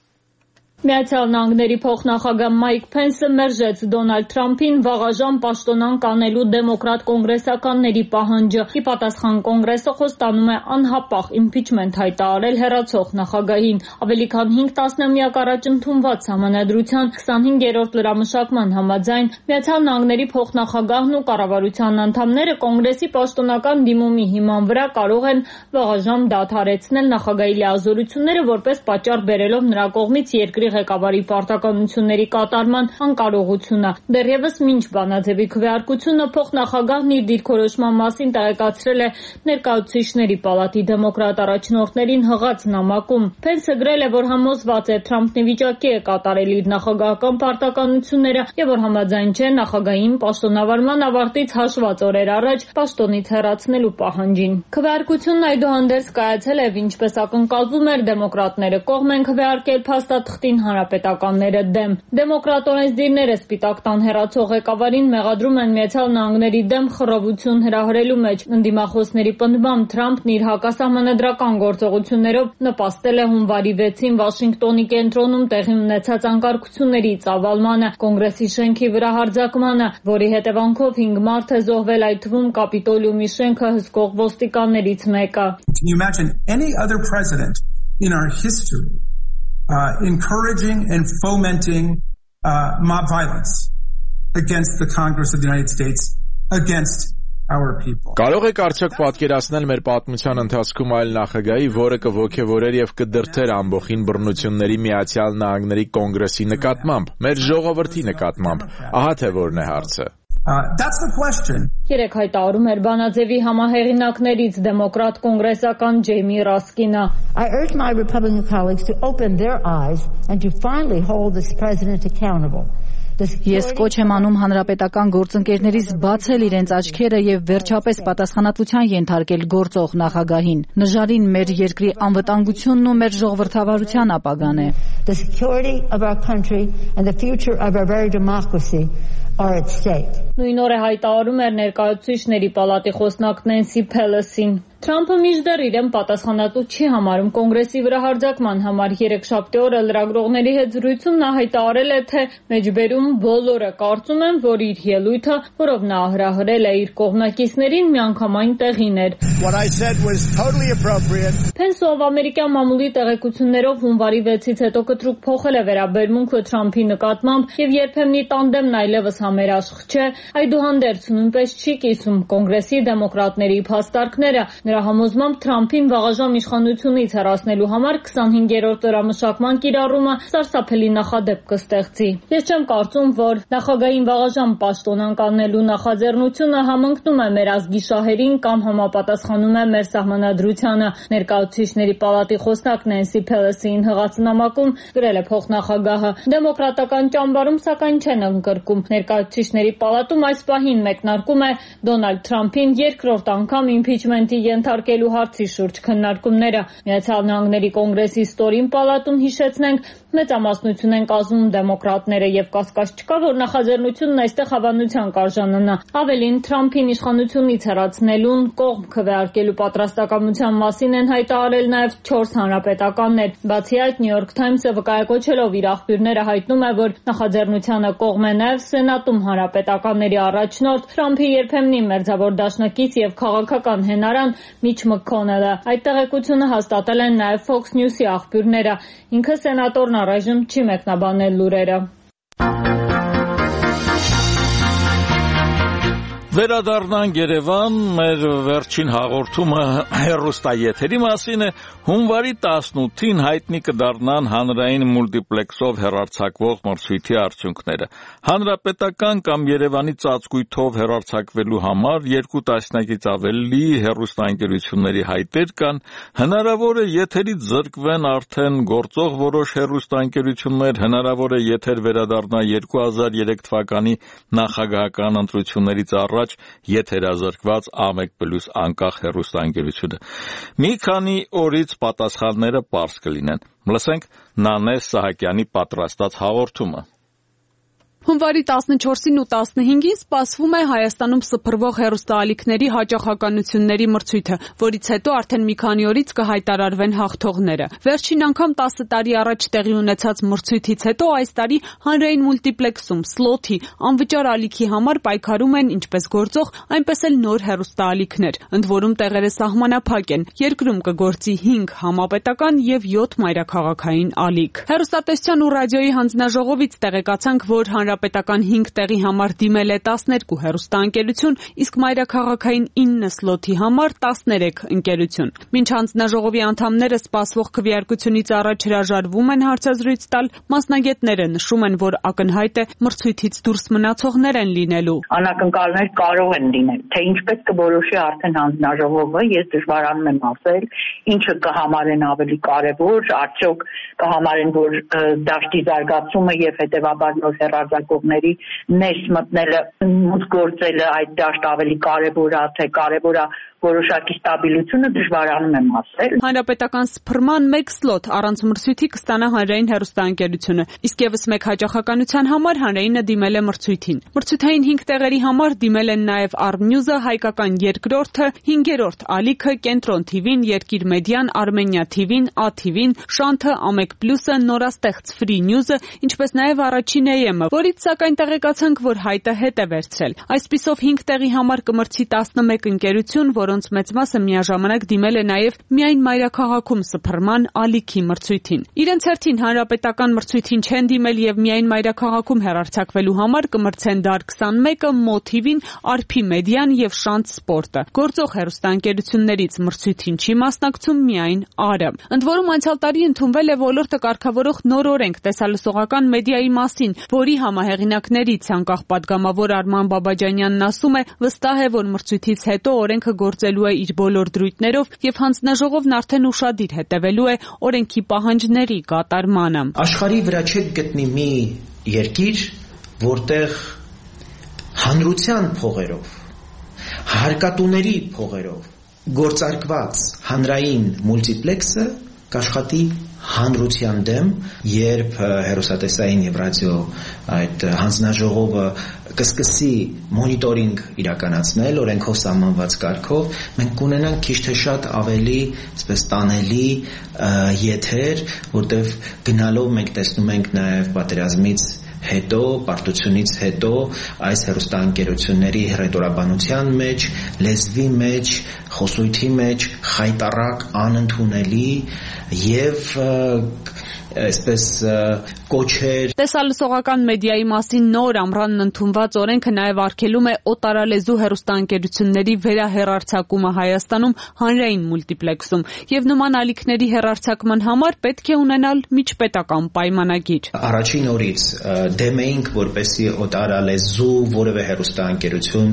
Միացյալ Նահանգների փոխնախագահ Մայք Փենսը մերժեց Դոնալդ Թրամփին վաղաժամ պաշտոնանկ անելու դեմոկրատ կոնգրեսականների պահանջը։ Ի պատասխան կոնգրեսը խոստանում է անհապաղ իմպիչմենտ հայտարարել հեռացող նախագահին։ Ավելի քան 5 տասնամյակ առաջ ընդունված համանadrության 25-րդ լրամշակման համաձայն Միացյալ Նահանգների փոխնախագահն ու կառավարության անդամները կոնգրեսի պաշտոնական դիմումի հիման վրա կարող են վաղաժամ դադարեցնել նախագահի լիազորությունները, որպես պատճառ բերելով նրա կողմից երկրի ղեկավարի պարտականությունների կատարման անկարողությունը։ Դեռևս մինչ բանաձևի քվեարկությունը փոխնախագահն իր դիրքորոշման մասին տեղեկացրել է ներկայացուցիչների պալատի դեմոկրատ առաջնորդներին հղած նամակում։ Փենսը գրել է, որ համոզված է Թրամփն ի վիճակի է կատարել իր նախագահական պարտականությունները եւ որ համաձայն չէ նախագահին պաշտոնավարման ավարտից հաշված օրեր առաջ պաշտոնից հեռացնելու պահանջին։ Քվեարկությունն այդուհանդերձ կայացել է, ինչպես ակնկալվում էր, դեմոկրատները կողմ են քվեարկել փաստաթղթին հանրապետականները դեմ։ Դեմոկրատ օրենսդիրները Սպիտակ տան հեռացող ղեկավարին մեղադրում են Միացյալ Նահանգների դեմ խռովություն հրահրելու մեջ։ Ընդդիմախոսների պնդմամբ Թրամփն իր հակասահմանադրական գործողություններով նպաստել է հունվարի 6-ին Վաշինգտոնի կենտրոնում տեղի ունեցած անկարգությունների ծավալմանը, կոնգրեսի շենքի վրա հարձակմանը, որի հետևանքով 5 մարդ է զոհվել, այդ թվում Կապիտոլիումի շենքը հսկող ոստիկաններից մեկը։ Can you imagine any other president in our history encouraging and fomenting mob violence against the Congress of the United States, against our people. Կարող եք արդյոք պատկերացնել մեր պատմության ընթացքում այլ նախագահի, որը կողքեվորեր եւ կդրթեր ամբողջին բռնությունների Միացյալ Նահանգների կոնգրեսի նկատմամբ, մեր ժողովրդի նկատմամբ։ Ահա թե որն է հարցը։ That's the question. Երեք հայտարարում էր բանաձևի համահեղինակներից դեմոկրատ կոնգրեսական Ջեյմի Ռասկինը։ I urge my Republican colleagues to open their eyes and to finally hold this president accountable. Ես կոչ եմ անում հանրապետական գործընկերներից բացել իրենց աչքերը եւ վերջապես պատասխանատվության ենթարկել գործող նախագահին։ Նժարին մեր երկրի անվտանգությունն ու մեր ժողովրդավարության ապագան է։ The security of our country and the future of our very democracy are at stake. Նույն օրը հայտարարում էր ներկայացուցիչների պալատի խոսնակ Նենսի Փելոսին։ Թրամփը մինչդեռ իրեն պատասխանատու չի համարում կոնգրեսի վրա հարձակման համար։ Երեքշաբթի օրը լրագրողների հետ զրույցում նա հայտարարել է, թե մեջբերում բոլորը կարծում են, որ իր ելույթը, որով նա հրահրել է իր կողմնակիցներին, միանգամայն տեղին էր։ Փենսը, ով ամերիկյան մամուլի տեղեկություններով հունվարի 6-ից հետո կտրուկ փոխել է վերաբերմունքը Թրամփի նկատմամբ եւ երբեմնի տանդեմն այլևս համերաշխ չէ, այդուհանդերձ նույնպես չի կիսում կոնգրեսի դեմոկրատների փաստարկները։ Նրա համոզմամբ Թրամփին վաղաժամ իշխանությունից հեռացնելու համար 25-րդ լրամշակման կիրառումը սարսափելի նախադեպ կստեղծի։ Ես չեմ կարծում, որ նախագահին վաղաժամ պաշտոնանկ անելու նախաձեռնությունը համընկնում է մեր ազգի շահերին կամ համապատասխանում է մեր սահմանադրությանը։ Ներկայացուցիչների պալատի խոսնակ Նենսի Փելոսին հղած նամակում գրել է փոխնախագահը։ Դեմոկրատական ճամբարում սակայն չեն ընդգրկում։ Ներկայացուցիչների պալատում այս պահին մեկնարկում է Դոնալդ Թրամփին երկրորդ անգամ իմպիչմենտի ենթարկելու հարցի շուրջ քննարկումները։ Միացյալ Նահանգների կոնգրեսի ստորին պալատում, հիշեցնենք, մեծամասնություն են կազմում դեմոկրատները եւ կասկած չկա, որ նախաձեռնությունն այստեղ հավանության կարժանանա։ Ավելին, Թրամփին իշխանությունից հեռացնելուն կողմ քվեարկելու պատրաստակամության մասին են հայտարարել նաեւ 4 հանրապետականներ։ Բացի այդ, New York Times-ը վկայակոչելով իր աղբյուրները հայտնում է, որ նախաձեռնությանը կողմ է նաեւ Սենատում հանրապետականների առաջնորդ Թրամփի երբեմնի մերձավոր դաշնակից եւ քաղաքական հենարան Միչ Մքոնելը։ Այդ տեղեկությունը հաստատել են նաեւ Fox News-ի աղբյուրները։ Ինքը սենատորն առայժմ չի մեկնաբանել լուրերը։ Վերադառնանք Երևան, մեր վերջին հաղորդումը հեռուստաեթերի մասին է։ Հունվարի 18-ին հայտնի կդառնան հանրային մուլտիպլեքսով հեռարձակվող մրցույթի արդյունքները։ Հանրապետական կամ Երևանի ծածկույթով հեռարձակվելու համար 2 տասնյակից ավելի հեռուստաընկերությունների հայտեր կան։ Հնարավոր է եթերից զրկվեն արդեն գործող որոշ հեռուստաընկերություններ, հնարավոր է եթեր վերադառնա 2003 թվականի նախագահական ընտրություններից առաջ եթերազրկված A1+ անկախ հեռուստաընկերությունը։ Մի քանի օրից պատասխանները պարզ կլինեն։ Լսենք Նանե Սահակյանի պատրաստած հաղորդումը։ Հունվարի 14-ին ու 15-ին սպասվում է Հայաստանում սփռվող հեռուստաալիքների հաճախականությունների մրցույթը, որից հետո արդեն մի քանի օրից կհայտարարվեն հաղթողները։ Վերջին անգամ 10 տարի առաջ տեղի ունեցած մրցույթից հետո այս տարի հանրային մուլտիպլեքսում սլոթի անվճար ալիքի համար պայքարում են ինչպես գործող, այնպես էլ նոր հեռուստաալիքներ, ընդ որում տեղերը սահմանափակ են։ Երկրում կգործի 5 համապետական եւ 7 մայրաքաղաքային ալիք։ Հեռուստատեսության ու ռադիոյի հանձնաժողովից տեղեկացանք, որ Պետական 5 տեղի համար դիմել է 12 հեռուստաընկերություն, իսկ մայրաքաղաքային 9 սլոթի համար 13 ընկերություն։ Մինչ հանձնաժողովի անդամները սպասվող քվեարկությունից առաջ հրաժարվում են հարցազրույց տալ, մասնագետները նշում են, որ ակնհայտ է մրցույթից դուրս մնացողներ են լինելու։ Անակնկալներ կարող են լինել, թե ինչպես կորոշի արդեն հանձնաժողովը, ես դժվարանում եմ ասել, ինչը կհամարեն ավելի կարևոր, արդյոք կհամարեն, որ դաշտի զարգացումը եւ հետեւաբար նոր հեռարձակողների ներս մտնելը գործելը այդ դաշտ ավելի կարևոր է, թե կարևոր է որոշակի ստաբիլությունը, դժվարանում եմ ասել։ Հանրապետական սփռման 1 սլոթ առանց մրցույթի կստանա հանրային հեռուստաընկերությունը, իսկ եւս 1 հաճախականության համար հանրայինը դիմել է մրցույթին։ Մրցութային 5 տեղերի համար դիմել են նաեւ Armnews-ը, Հայկական երկրորդը, 5-րդ ալիքը, Կենտրոն TV-ն, Երկիր մեդիան, Armenia TV-ն, ATV-ն, Շանթը, A1+-ը, նորաստեղծ Free News-ը, ինչպես նաեւ առաջին AM-ը, որից սակայն տեղեկացանք, որ հայտը հետ է վերցրել։ Այսպիսով 5 տեղի համար կմրցի 11 ընկերություն, որոնց մեծ մասը միաժամանակ դիմել է նաև միայն մայրաքաղաքում սփռման ալիքի մրցույթին։ Իրենց հերթին հանրապետական մրցույթին չեն դիմել եւ միայն մայրաքաղաքում հեռարձակվելու համար կմրցեն Դար 21-ը, Մոթիվին, Արփի մեդիան եւ Շանթ սպորտը։ Գործող հեռուստաընկերություններից մրցույթին չի մասնակցում միայն ԱՐ-ը։ Ընդ որում անցյալ տարի ընդունվել է ոլորտը կարգավորող նոր օրենք տեսալսողական մեդիայի մասին, որի համահեղինակներից անկախ պատգամավոր Արման Բաբաջանյանն ասում է, վստահ է, որ մրցույթից հետո օրենքը գործելու է իր բոլոր դրույթներով եւ հանձնաժողովն արդեն ուշադիր հետևելու է օրենքի պահանջների կատարմանը։ Աշխարհի վրա չեք գտնի մի երկիր, որտեղ հանրության փողերով, հարկատուների փողերով գործարկված հանրային մուլտիպլեքսը կաշխատի հանրության դեմ, երբ հեռուստատեսային եւ ռադիո այդ հանձնաժողովը կսկսի մոնիտորինգ իրականացնել օրենքով սահմանված կարգով, մենք կունենանք քիչ թե շատ ավելի այսպես տանելի եթեր, որտեղ գնալով մենք տեսնում ենք նաեւ պատերազմից հետո, պարտությունից հետո այս հեռուստաընկերությունների հռետորաբանության մեջ, լեզվի մեջ, խոսույթի մեջ խայտառակ, անընդունելի եւ այսպես կոչեր։ Տեսալսողական մեդիայի մասին նոր ամռանն ընդունված օրենքը նաև արգելում է օտարալեզու հեռուստաընկերությունների վերահեռարձակումը Հայաստանում հանրային մուլտիպլեքսում եւ նման ալիքների հեռարձակման համար պետք է ունենալ միջպետական պայմանագիր։ Առաջին օրից դեմ էինք, որպեսզի օտարալեզու որևէ հեռուստաընկերություն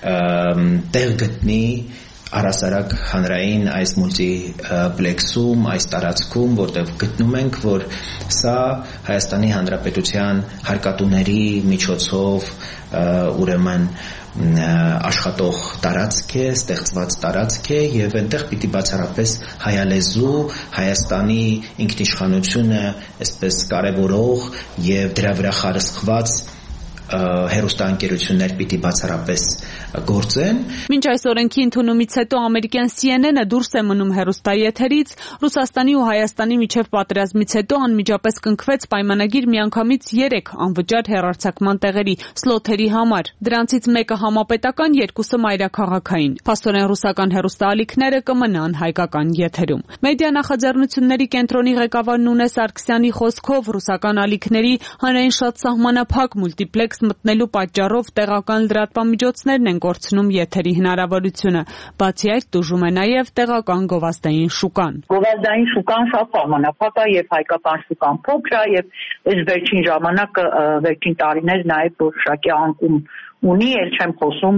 տեղ գտնի առասարակ հանրային այս մուլտիպլեքսում, այս տարածքում, որտեղ գտնում ենք, որ սա Հայաստանի Հանրապետության հարկատուների միջոցով ուրեմն աշխատող տարածք է, ստեղծված տարածք է եւ այնտեղ պիտի բացառապես հայալեզու, Հայաստանի ինքնիշխանությունը այսպես կարևորող եւ դրա վրա խարսխված հեռուստաընկերություններ պիտի բացառապես գործեն։ Մինչ այս օրենքի ընդունումից հետո ամերիկյան CNN-ը դուրս է մնում հեռուստաեթերից, Ռուսաստանի ու Հայաստանի միջև պատերազմից հետո անմիջապես կնքվեց պայմանագիր միանգամից 3 անվճար հեռարձակման տեղերի սլոթերի համար։ Դրանցից մեկը համապետական, 2-ը մայրաքաղաքային։ Փաստորեն ռուսական հեռուստաալիքները կմնան հայկական եթերում։ Մեդիա նախաձեռնությունների կենտրոնի ղեկավար Նունե Սարգսյանի խոսքով ռուսական ալիքների հանրային շատ սահմանափակ մուլտիպլեքս տեսք մտնելու պատճառով տեղական լրատվամիջոցներն են կորցնում եթերի հնարավորությունը։ Բացի այդ, տուժում է նաև տեղական գովազդային շուկան։ Գովազդային շուկան շատ սահմանափակ է եւ հայկական շուկան փոքր է եւ այս վերջին տարիներ նաեւ որոշակի անկում ունի, էլ չեմ խոսում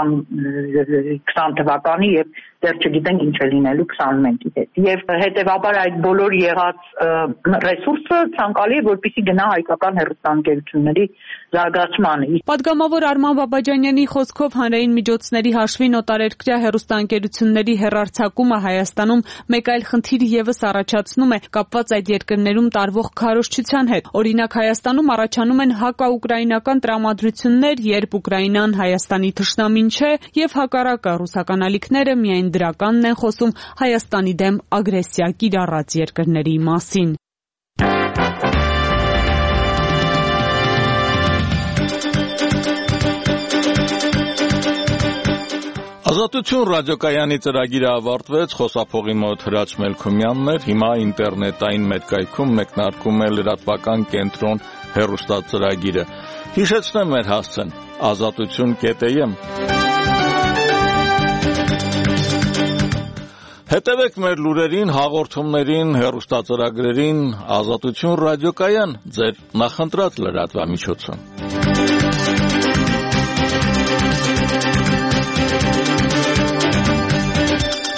20 թվականի եւ դեռ չգիտենք ինչ է լինելու 21-ի հետ։ Եվ հետեւաբար այդ բոլոր եղած ռեսուրսը ցանկալի է, որպեսզի գնա հայկական հեռուստաընկերությունների զարգացմանը։ Պատգամավոր Արման Բաբաջանյանի խոսքով հանրային միջոցների հաշվին օտարերկրյա հեռուստաընկերությունների հեռարձակումը Հայաստանում մեկ այլ խնդիր եւս առաջացնում է կապված այդ երկրներում տարվող քարոզչության հետ։ Օրինակ Հայաստանում առաջանում են հակաուկրաինական տրամադրություններ, երբ Ուկրաինան Հայաստանի թշնամին չէ, եւ հակառակը ռուսական ալիքները միայն դրականն են խոսում Հայաստանի դեմ ագրեսիա կիրառած երկրների մասին։ Ազատություն ռադիոկայանի ծրագիրը ավարտվեց, խոսափողի մոտ Հրաչ Մելքումյանն էր, հիմա ինտերնետային մեդկայքում մեկնարկում է լրատվական կենտրոն հեռուստածրագիրը։ Հիշեցնեմ մեր հասցեն azatutun.am։ Հետևեք մեր լուրերին, հաղորդումներին, հեռուստածրագրերին, Ազատություն ռադիոկայան, ձեր նախընտրած լրատվամիջոցում։